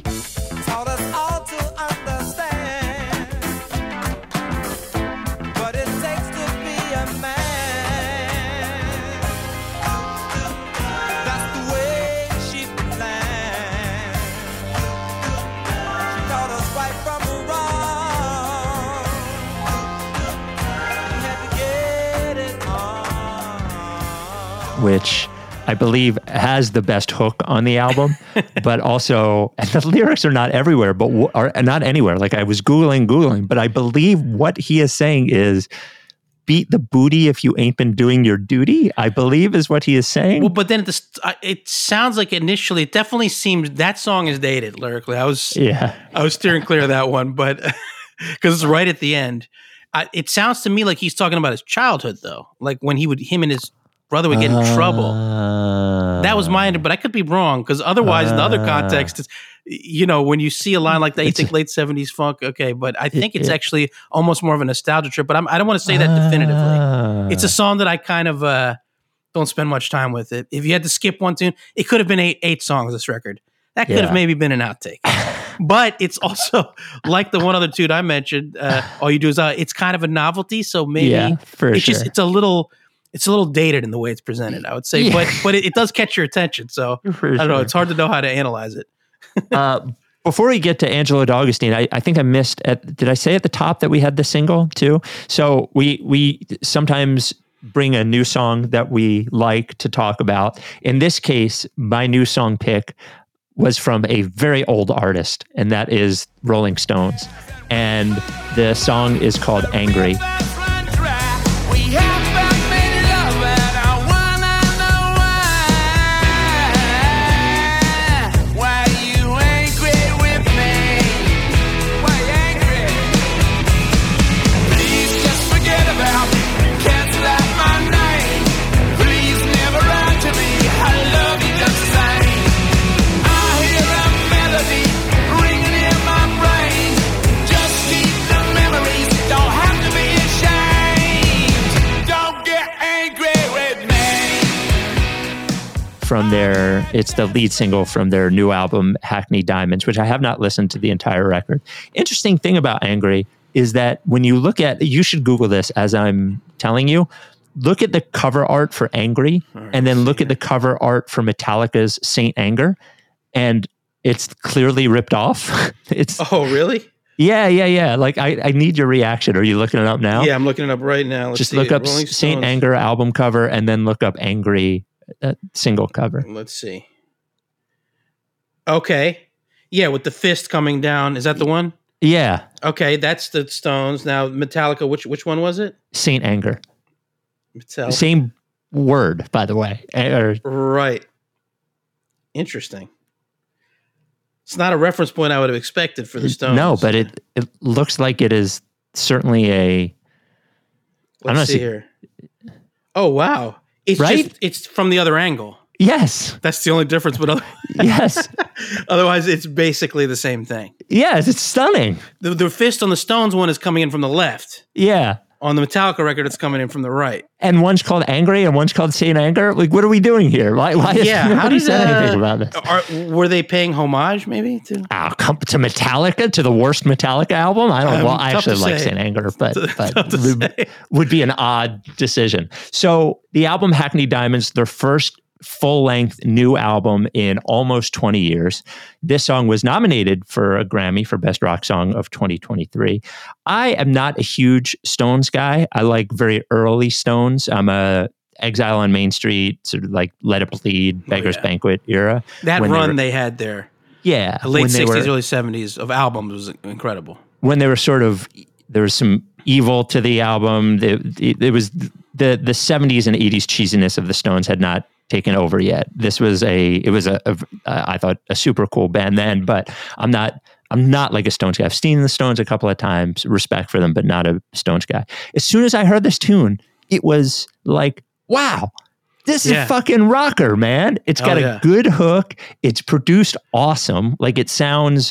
Which I believe has the best hook on the album, but also, and the lyrics are not everywhere, but w- are not anywhere. Like I was Googling, Googling, but I believe what he is saying is beat the booty if you ain't been doing your duty, I believe is what he is saying. Well, but then it, it sounds like initially, it definitely seems that song is dated lyrically. I was, yeah, I was steering clear of that one, but because it's right at the end. I, it sounds to me like he's talking about his childhood though. Like when he would, him and his brother would get in uh, trouble. That was my end, but I could be wrong because otherwise, uh, in the other context, it's, you know, when you see a line like that, you think late seventies funk, okay, but I think it, it's it, actually almost more of a nostalgia trip. But I'm, I don't want to say that uh, definitively. It's a song that I kind of uh, don't spend much time with. It. If you had to skip one tune, it could have been eight eight songs. This record that could yeah. have maybe been an outtake. But it's also like the one other tune I mentioned. Uh, all you do is uh, it's kind of a novelty, so maybe yeah, for it's sure. just it's a little. It's a little dated in the way it's presented, I would say, yeah. but but it, it does catch your attention. So For I don't sure. know. It's hard to know how to analyze it. uh, before we get to Angelo D'Agostino, I, I think I missed. At, did I say at the top that we had the single too? So we we sometimes bring a new song that we like to talk about. In this case, my new song pick was from a very old artist, and that is Rolling Stones, and the song is called "Angry." From their, it's the lead single from their new album, Hackney Diamonds, which I have not listened to the entire record. Interesting thing about Angry is that when you look at, you should Google this as I'm telling you, look at the cover art for Angry, right, and then look at the cover art for Metallica's Saint Anger, and it's clearly ripped off. It's Oh, really? Yeah, yeah, yeah. Like, I, I need your reaction. Are you looking it up now? Yeah, I'm looking it up right now. Let's Just see look it. up Rolling Saint Stones. Anger album cover and then look up Angry a single cover. Let's see. Okay. Yeah, with the fist coming down. Is that the one? Yeah. Okay, that's the Stones. Now, Metallica, which which one was it? Saint Anger. Metallica. Same word, by the way. Or, Right. Interesting. It's not a reference point I would have expected for the Stones. no, but it, it looks like it is certainly a... Let's not see see- here. Oh, wow. It's Right? just, it's from the other angle. Yes. That's the only difference, but other- Yes. otherwise it's basically the same thing. Yes, it's stunning. The, the fist on the Stones one is coming in from the left. Yeah. On the Metallica record, it's coming in from the right. And one's called Angry and one's called Saint Anger. Like, what are we doing here? Why, why is Yeah, how nobody did, said uh, anything about this? Are, were they paying homage, maybe? To Oh, come to Metallica, to the worst Metallica album? I don't know. Um, Well, I tough actually to like say. Saint Anger, but, Tough but to would, say. would be an odd decision. So the album Hackney Diamonds, their first full-length new album in almost twenty years. This song was nominated for a Grammy for Best Rock Song of twenty twenty-three. I am not a huge Stones guy. I like very early Stones. I'm a Exile on Main Street, sort of like Let It Bleed, Beggar's yeah. Banquet era. that when they run were- they had there, Yeah. the late when they sixties, were- early seventies of albums was incredible. when they were sort of, there was some evil to the album. It, it, it was the the seventies and eighties cheesiness of the Stones had not taken over yet. This was a, it was a, a I thought a super cool band then, but I'm not, I'm not like a Stones guy. I've seen the Stones a couple of times, respect for them, but not a Stones guy. As soon as I heard this tune, it was like, wow, this is Yeah. a fucking rocker, man. It's got Oh, a yeah. good hook. It's produced awesome. Like it sounds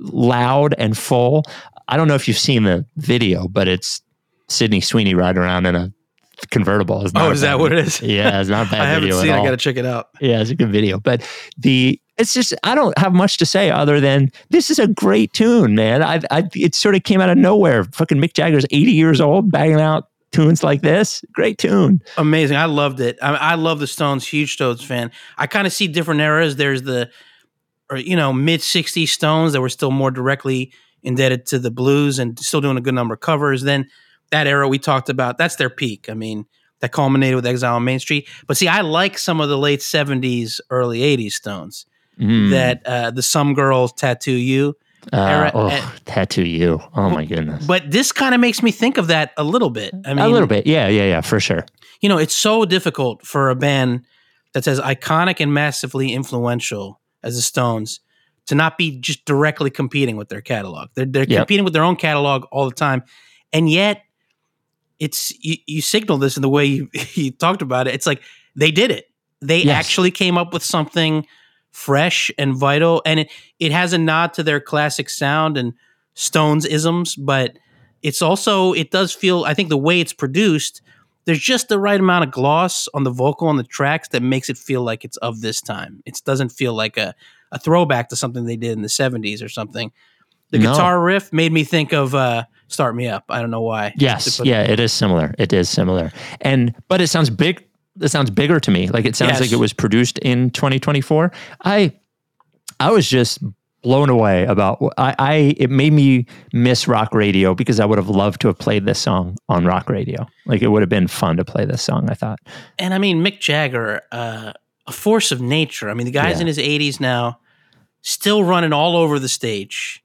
loud and full. I don't know if you've seen the video, but it's Sydney Sweeney riding around in a convertible. It's not Oh, a is bad that what it video. is? Yeah, it's not a bad I haven't video seen at it. I all. got to check it out. Yeah, it's a good video. But the it's just I don't have much to say other than this is a great tune, man. I, I it sort of came out of nowhere. Fucking Mick Jagger's eighty years old, banging out tunes like this. Great tune. Amazing. I loved it. I, I love the Stones, huge Stones fan. I kind of see different eras. There's the, or you know, mid sixties Stones that were still more directly indebted to the blues and still doing a good number of covers. Then that era we talked about, that's their peak. I mean, that culminated with Exile on Main Street. But see, I like some of the late seventies, early eighties Stones. Mm. That uh, the Some Girls Tattoo You. Uh, era- oh, uh, tattoo you. Oh my goodness. But this kind of makes me think of that a little bit. I mean, a little bit. Yeah, yeah, yeah, for sure. you know, it's so difficult for a band that's as iconic and massively influential as the Stones to not be just directly competing with their catalog. They're, they're Yep. competing with their own catalog all the time. And yet, it's you, you signal this in the way you, you talked about it. It's like they did it. They Yes. actually came up with something fresh and vital. And it, it has a nod to their classic sound and Stones isms, but it's also, it does feel, I think the way it's produced, there's just the right amount of gloss on the vocal on the tracks that makes it feel like it's of this time. It doesn't feel like a, a throwback to something they did in the seventies or something. The No. guitar riff made me think of uh, Start Me Up. I don't know why. Yes, But- yeah, it is similar. It is similar. And but it sounds big it sounds bigger to me. Like it sounds Yes. like it was produced in twenty twenty-four. I I was just blown away about I, I it made me miss rock radio because I would have loved to have played this song on rock radio. Like it would have been fun to play this song, I thought. And I mean, Mick Jagger, uh, a force of nature. I mean, the guy's Yeah. in his eighties now, still running all over the stage,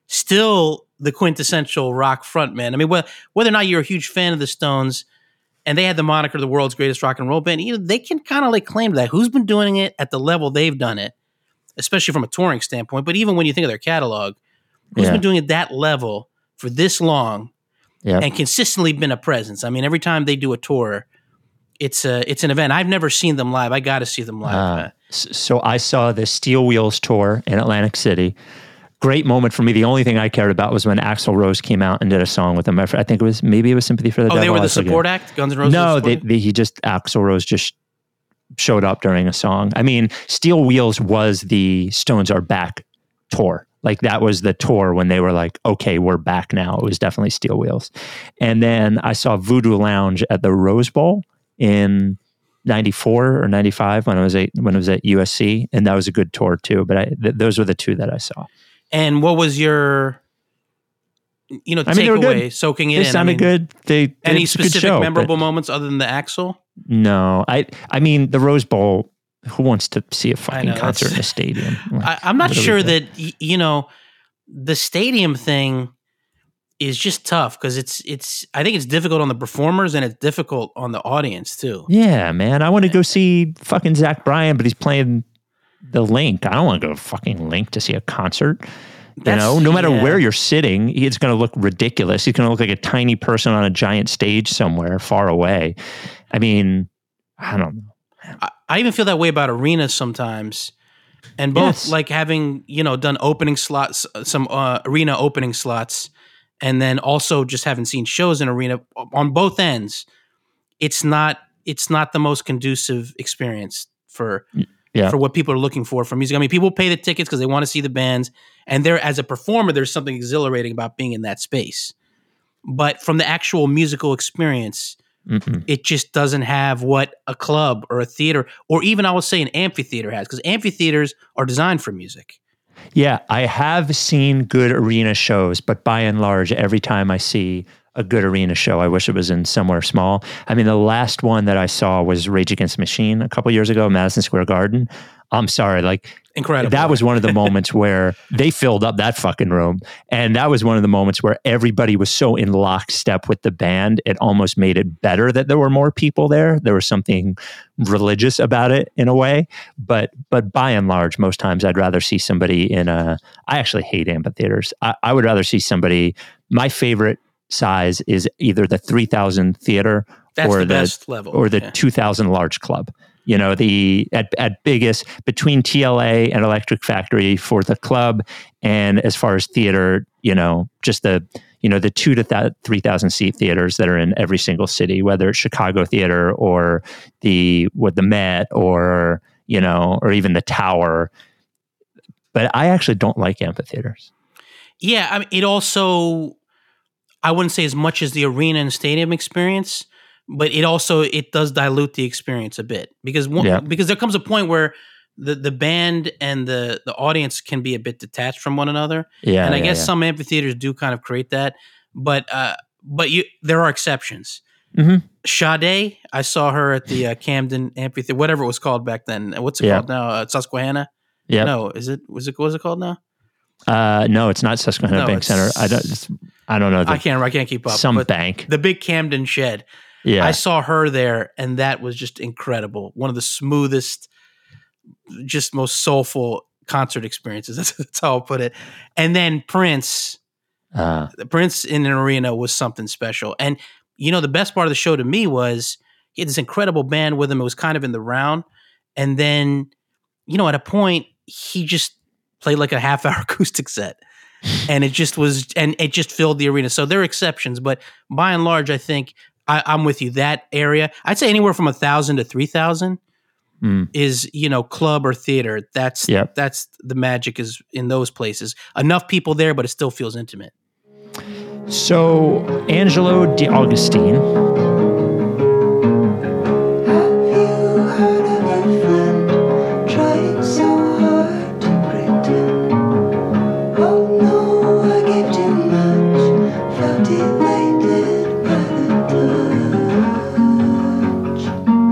still the quintessential rock frontman. I mean, wh- whether or not you're a huge fan of the Stones, and they had the moniker the world's greatest rock and roll band, you know, they can kind of like claim that. Who's been doing it at the level they've done it, especially from a touring standpoint, but even when you think of their catalog, who's Yeah. been doing it that level for this long Yeah. and consistently been a presence? I mean, every time they do a tour, it's a, it's an event. I've never seen them live. I got to see them live. Uh, Uh, s- so I saw the Steel Wheels tour in Atlantic City. Great moment for me. The only thing I cared about was when Axl Rose came out and did a song with them. I f- I think it was maybe it was Sympathy for the oh, Devil. they were I the forget. support act? Guns N' Roses? No, was they, support they, he just Axl Rose just showed up during a song. I mean, Steel Wheels was the Stones Are Back tour. Like that was the tour when they were like, okay, we're back now. It was definitely Steel Wheels. And then I saw Voodoo Lounge at the Rose Bowl in ninety-four or ninety-five when I was at when I was at U S C, and that was a good tour too. But I, th- those were the two that I saw. And what was your, you know, I mean, they were takeaway good. soaking it They in? sounded I mean, good. They Any it's a good specific show, memorable but- moments other than the Axl? No, I I mean the Rose Bowl. Who wants to see a fucking know, concert that's- in a stadium? Like, I, I'm not what are we sure doing? that y- you know the stadium thing is just tough because it's it's. I think it's difficult on the performers and it's difficult on the audience too. Yeah, man. I want to go see fucking Zach Bryan, but he's playing the Link. I don't want to go to fucking Link to see a concert. You That's- know, no matter yeah. where you're sitting, it's going to look ridiculous. He's going to look like a tiny person on a giant stage somewhere far away. I mean, I don't know. I, I even feel that way about arenas sometimes, and both Yes. like having you know done opening slots, some uh, arena opening slots, and then also just having seen shows in arena on both ends. It's not it's not the most conducive experience for Yeah. for what people are looking for from music. I mean, people pay the tickets because they want to see the bands, and there as a performer, there's something exhilarating about being in that space. But from the actual musical experience, Mm-mm. it just doesn't have what a club or a theater or even I would say an amphitheater has, because amphitheaters are designed for music. Yeah, I have seen good arena shows, but by and large, every time I see a good arena show, I wish it was in somewhere small. I mean, the last one that I saw was Rage Against the Machine a couple years ago, Madison Square Garden. I'm sorry, like Incredible. that was one of the moments where they filled up that fucking room. And that was one of the moments where everybody was so in lockstep with the band, it almost made it better that there were more people there. There was something religious about it in a way. But but by and large, most times I'd rather see somebody in a, I actually hate amphitheaters. I, I would rather see somebody, my favorite size is either the three thousand theater That's or the the, best level. or the Yeah. two thousand large club. You know, the at, at biggest between T L A and Electric Factory for the club, and as far as theater, you know, just the you know the two to th- three thousand seat theaters that are in every single city, whether it's Chicago Theater or the with the Met or you know or even the Tower. But I actually don't like amphitheaters. Yeah, I mean, it also, I wouldn't say as much as the arena and stadium experience, but it also it does dilute the experience a bit because one, Yeah. because there comes a point where the the band and the the audience can be a bit detached from one another, Yeah, and I yeah, guess yeah. some amphitheaters do kind of create that, but uh, but you there are exceptions. Mhm. Sade, I saw her at the uh, Camden Amphitheater, whatever it was called back then. What's it Yeah. called now? Uh, Susquehanna? Yeah. No, is it? Was it? What was it called now? Uh, no, it's not Susquehanna No, Bank Center. it's- I don't. It's, I don't know. The, I can't. I can't keep up. some but bank. the big Camden Shed. Yeah. I saw her there, and that was just incredible. One of the smoothest, just most soulful concert experiences. That's, that's how I'll put it. And then Prince, uh, Prince in an arena was something special. And you know, the best part of the show to me was he had this incredible band with him. It was kind of in the round, and then you know, at a point, he just played like a half hour acoustic set. And it just was, and it just filled the arena. So there are exceptions, but by and large, I think I, I'm with you. That area, I'd say anywhere from a thousand to three thousand Mm. is, you know, club or theater. That's Yep. that's the magic is in those places. Enough people there, but it still feels intimate. So Angelo D'Augustine. You heard of your friend trying so hard to pretend? Oh no, I gave too much, felt elated by the touch.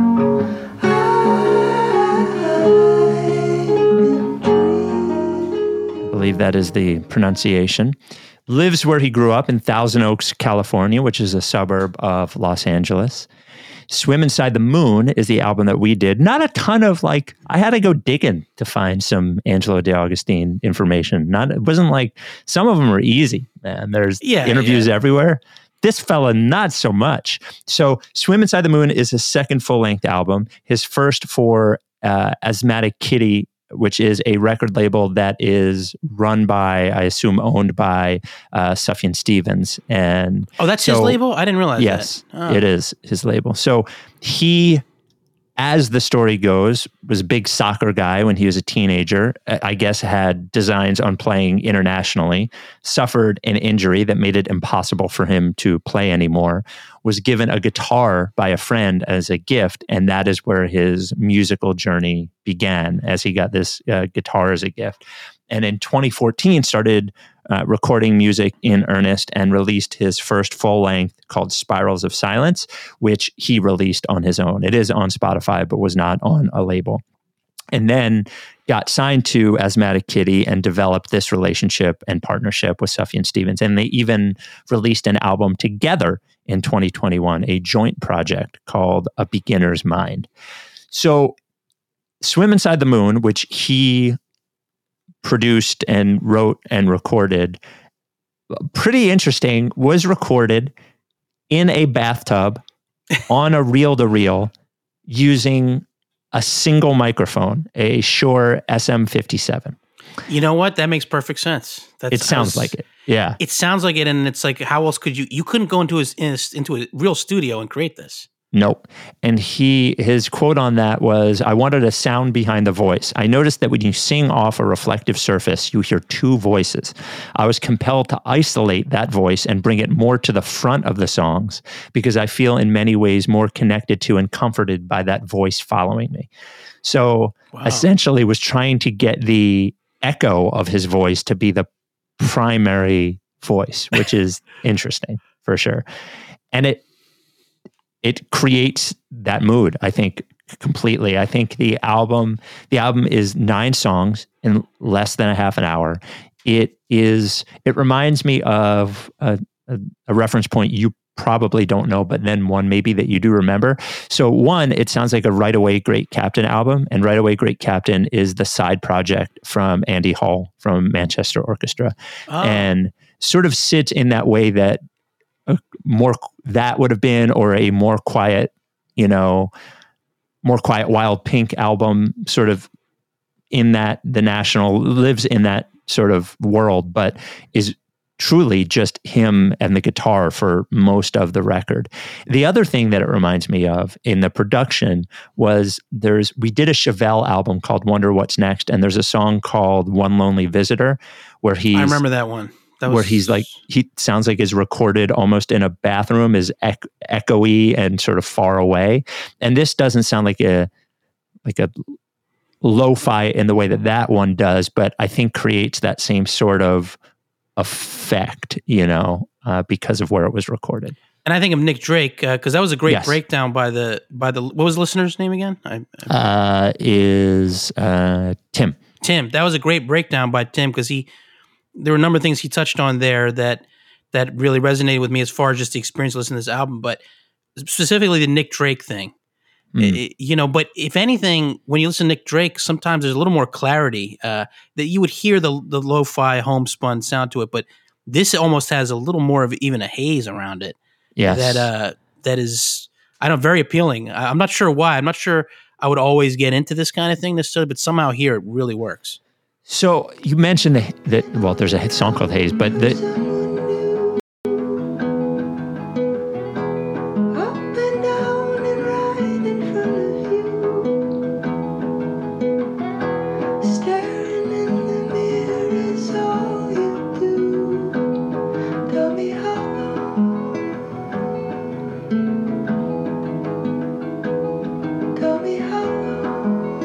I've been dreaming. I believe that is the pronunciation. Lives where he grew up in Thousand Oaks, California, which is a suburb of Los Angeles. Swim Inside the Moon is the album that we did. Not a ton of like, I had to go digging to find some Angelo D'Augustine information. Not, it wasn't like, some of them are easy, man. There's Yeah, interviews yeah. everywhere. This fella, not so much. So Swim Inside the Moon is his second full-length album. His first for uh, Asthmatic Kitty, which is a record label that is run by, I assume, owned by uh, Sufjan Stevens. And Oh, that's his so- label? I didn't realize yes, that. Oh. it is his label. So he, as the story goes, was a big soccer guy when he was a teenager. I I guess had designs on playing internationally, suffered an injury that made it impossible for him to play anymore, was given a guitar by a friend as a gift, and that is where his musical journey began, as he got this uh, guitar as a gift. And in twenty fourteen started uh, recording music in earnest and released his first full length called Spirals of Silence, which he released on his own. It is on Spotify, but was not on a label. And then got signed to Asthmatic Kitty and developed this relationship and partnership with Sufjan Stevens. And they even released an album together in twenty twenty-one, a joint project called A Beginner's Mind. So Swim Inside the Moon, which he produced and wrote and recorded, pretty interesting, was recorded in a bathtub on a reel-to-reel using a single microphone, a Shure S M fifty-seven. You know what? That makes perfect sense. That's, It sounds was, like it. Yeah. It sounds like it, and it's like, how else could you? You couldn't go into his in a, into a real studio and create this. Nope. And he, his quote on that was, "I wanted a sound behind the voice. I noticed that when you sing off a reflective surface, you hear two voices. I was compelled to isolate that voice and bring it more to the front of the songs because I feel in many ways more connected to and comforted by that voice following me." So Wow. essentially was trying to get the echo of his voice to be the primary voice, which is interesting for sure. And it, It creates that mood, I think, completely. I think the album, the album is nine songs in less than a half an hour. It is, it reminds me of a, a, a reference point you probably don't know, but then one maybe that you do remember. So one, it sounds like a Right Away Great Captain album, and Right Away Great Captain is the side project from Andy Hall from Manchester Orchestra, Oh. and sort of sits in that way that a more that would have been, or a more quiet, you know, more quiet Wild Pink album, sort of in that the National lives in that sort of world, but is truly just him and the guitar for most of the record. The other thing that it reminds me of in the production was there's, we did a Chevelle album called Wonder What's Next, and there's a song called One Lonely Visitor where he's, I remember that one. That was, where he's like, he sounds like is recorded almost in a bathroom, is ec- echoey and sort of far away. And this doesn't sound like a, like a lo-fi in the way that that one does, but I think creates that same sort of effect, you know, uh, because of where it was recorded. And I think of Nick Drake, because uh, that was a great Yes. breakdown by the, by the, what was the listener's name again? I, I, Uh, is uh, Tim. Tim. That was a great breakdown by Tim, because he, there were a number of things he touched on there that that really resonated with me as far as just the experience of listening to this album, but specifically the Nick Drake thing. Mm. It- you know, but if anything, when you listen to Nick Drake, sometimes there's a little more clarity uh, that you would hear the the lo-fi homespun sound to it, but this almost has a little more of even a haze around it. Yes. That uh, that is, I don't know, very appealing. I, I'm not sure why. I'm not sure I would always get into this kind of thing necessarily, but somehow here it really works. So you mentioned the, that, well, there's a hit song called Haze, but the, Up and down and right in front of you. Staring in the mirror is all you do. Tell me how long. Tell me how long.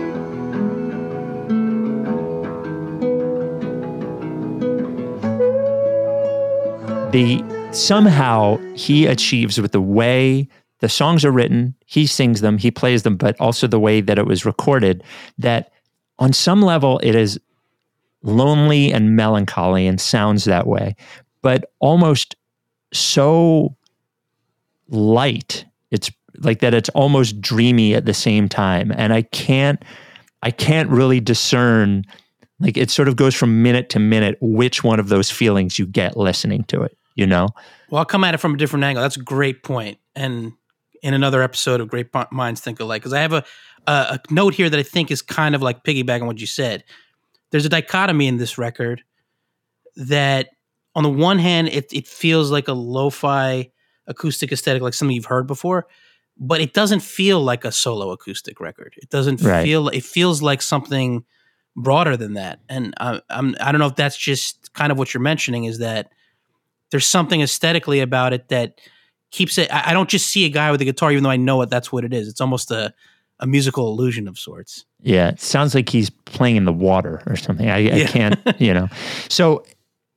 the somehow he achieves with the way the songs are written, he sings them, he plays them, but also the way that it was recorded, that on some level it is lonely and melancholy and sounds that way, but almost so light. It's like that it's almost dreamy at the same time. And I can't, I can't really discern, like it sort of goes from minute to minute, which one of those feelings you get listening to it, you know? Well, I'll come at it from a different angle. That's a great point. And in another episode of Great Minds Think Alike, because I have a, a a note here that I think is kind of like piggybacking on what you said. There's a dichotomy in this record that on the one hand, it it feels like a lo-fi acoustic aesthetic, like something you've heard before, but it doesn't feel like a solo acoustic record. It doesn't Right. feel, it feels like something broader than that. And I, I'm, I don't know if that's just kind of what you're mentioning, is that there's something aesthetically about it that keeps it. I, I don't just see a guy with a guitar, even though I know it, that's what it is. It's almost a, a musical illusion of sorts. Yeah, it sounds like he's playing in the water or something. I, I Yeah. can't, you know. So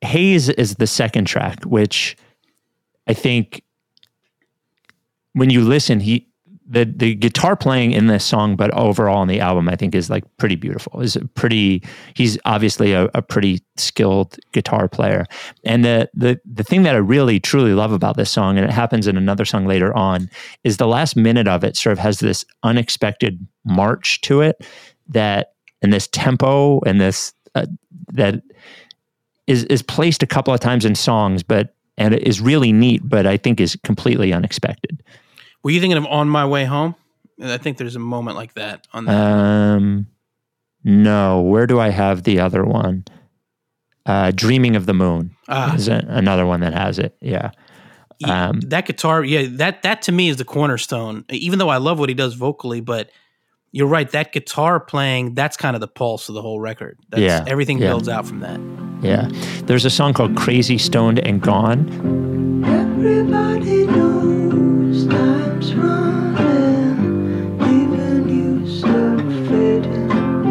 Haze is the second track, which I think when you listen, he the the guitar playing in this song, but overall in the album, I think is like pretty beautiful. Is pretty. He's obviously a, a pretty skilled guitar player, and the the the thing that I really truly love about this song, and it happens in another song later on, is the last minute of it sort of has this unexpected march to it, that and this tempo and this uh, that is is placed a couple of times in songs, but and it is really neat, but I think is completely unexpected. Were you thinking of On My Way Home? I think there's a moment like that on that. Um, no. Where do I have the other one? Uh, Dreaming of the Moon Ah. is a, another one that has it. Yeah. Um, that guitar, yeah, that that to me is the cornerstone. Even though I love what he does vocally, but you're right, that guitar playing, that's kind of the pulse of the whole record. That's, Yeah, everything yeah. builds out from that. yeah. There's a song called Crazy, Stoned, and Gone. Everybody knows time's running, even you start fading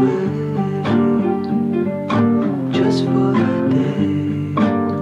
away, just for the day.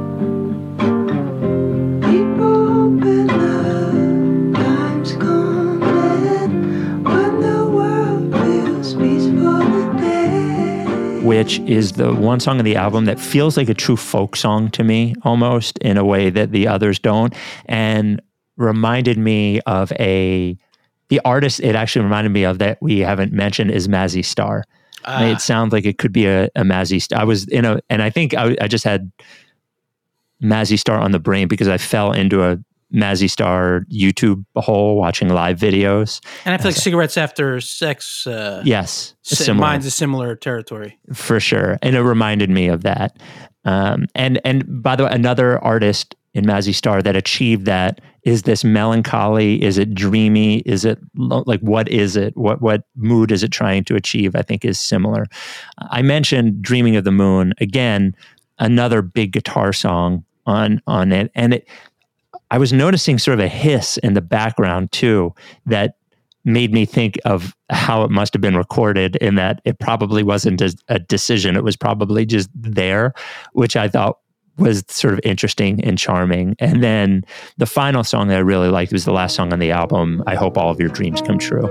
People hoping that time's coming, when the world feels peace for the day. Which is the one song of the album that feels like a true folk song to me, almost in a way that the others don't, and reminded me of a the artist it actually reminded me of that we haven't mentioned is Mazzy Star. Ah. It sounds like it could be a, a Mazzy Star. I was in a, and I think I, I just had Mazzy Star on the brain because I fell into a Mazzy Star YouTube hole watching live videos. And I feel like Cigarettes After Sex, uh, Yes, si- similar. mine's a similar territory. For sure. And it reminded me of that. Um, and and by the way, another artist in Mazzy Star that achieved that is this melancholy. Is it dreamy? Is it lo- like, what is it? What what mood is it trying to achieve? I think is similar. I mentioned Dreaming of the Moon. Again, another big guitar song on on it. And it, I was noticing sort of a hiss in the background too that made me think of how it must have been recorded, in that it probably wasn't a, a decision. It was probably just there, which I thought was sort of interesting and charming. And then the final song that I really liked was the last song on the album, I Hope All of Your Dreams Come True.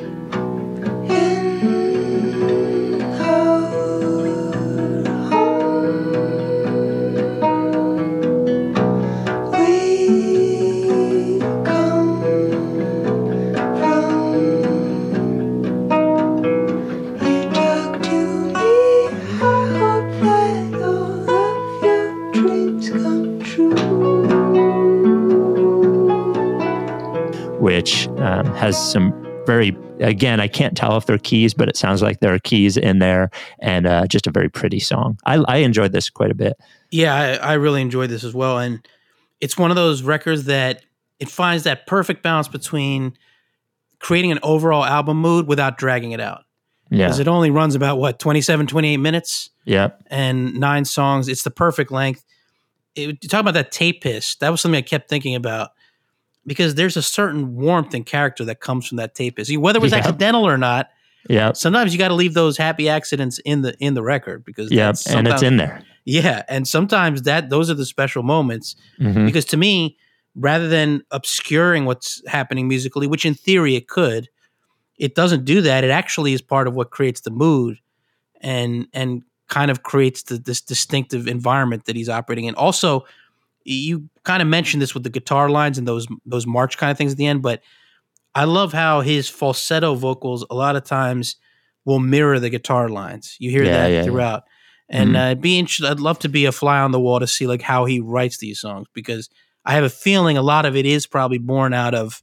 Which um, has some very, again, I can't tell if they're keys, but it sounds like there are keys in there, and uh, just a very pretty song. I, I enjoyed this quite a bit. Yeah, I, I really enjoyed this as well. And it's one of those records that it finds that perfect balance between creating an overall album mood without dragging it out. Yeah. Because it only runs about, what, twenty-seven, twenty-eight minutes? Yep. And nine songs. It's the perfect length. It, talk about that tape hiss. That was something I kept thinking about, because there's a certain warmth and character that comes from that tape hiss. Whether it was Yep. accidental or not, Yep. sometimes you got to leave those happy accidents in the in the record, because Yep. that's And it's sometimes- in there. Yeah, and sometimes that those are the special moments, Mhm. because to me, rather than obscuring what's happening musically, which in theory it could, it doesn't do that. It actually is part of what creates the mood, and and kind of creates the, this distinctive environment that he's operating in. Also, you kind of mentioned this with the guitar lines and those those march kind of things at the end, but I love how his falsetto vocals a lot of times will mirror the guitar lines. You hear Yeah, that yeah, yeah. throughout. And Mhm. uh, it'd be interesting. I'd love to be a fly on the wall to see like how he writes these songs, because I have a feeling a lot of it is probably born out of,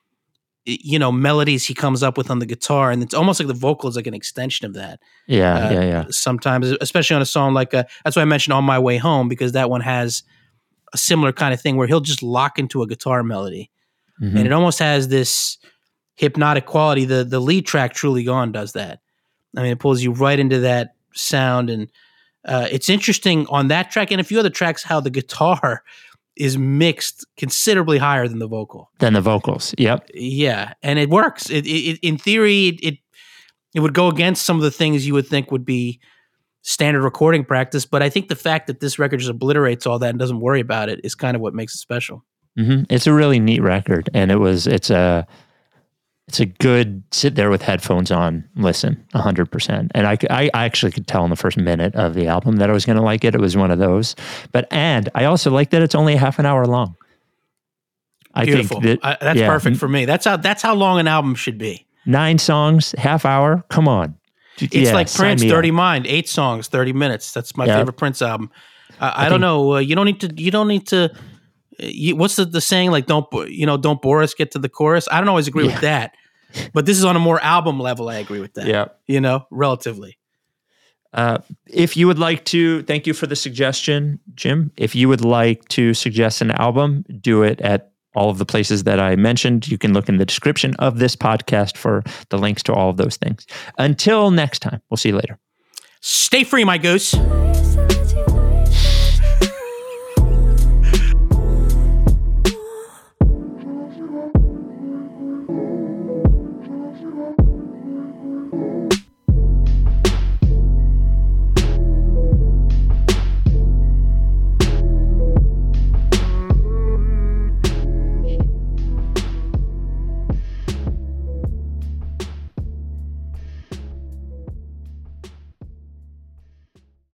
you know, melodies he comes up with on the guitar, and it's almost like the vocal is like an extension of that. Yeah. Uh, yeah. Yeah. Sometimes, especially on a song like uh, that's why I mentioned On My Way Home, because that one has a similar kind of thing where he'll just lock into a guitar melody, Mhm. and it almost has this hypnotic quality. The the lead track, Truly Gone, does that. I mean, it pulls you right into that sound, and uh, it's interesting on that track and a few other tracks how the guitar is mixed considerably higher than the vocal. Then the vocals. Yep. Yeah, and it works. It, it in theory, it, it it would go against some of the things you would think would be standard recording practice. But I think the fact that this record just obliterates all that and doesn't worry about it is kind of what makes it special. Mm-hmm. It's a really neat record, and it was it's a it's a good sit there with headphones on, listen, a hundred percent. And I, I I actually could tell in the first minute of the album that I was going to like it. It was one of those. But and I also like that it's only a half an hour long. I Beautiful. think that, I, that's yeah, perfect for me. That's how that's how long an album should be. Nine songs, half hour. Come on. It's Yeah, like sign Prince, me Dirty up. Mind, eight songs, thirty minutes. That's my Yeah. favorite Prince album. Uh, I, I don't think- know. Uh, you don't need to. You don't need to. You, what's the, the saying? Like, don't bo- you know? Don't bore us. Get to the chorus. I don't always agree Yeah. with that, but this is on a more album level. I agree with that. Yeah. You know, relatively. Uh, if you would like to, thank you for the suggestion, Jim. If you would like to suggest an album, do it at all of the places that I mentioned. You can look in the description of this podcast for the links to all of those things. Until next time, we'll see you later. Stay free, my goose. Yes,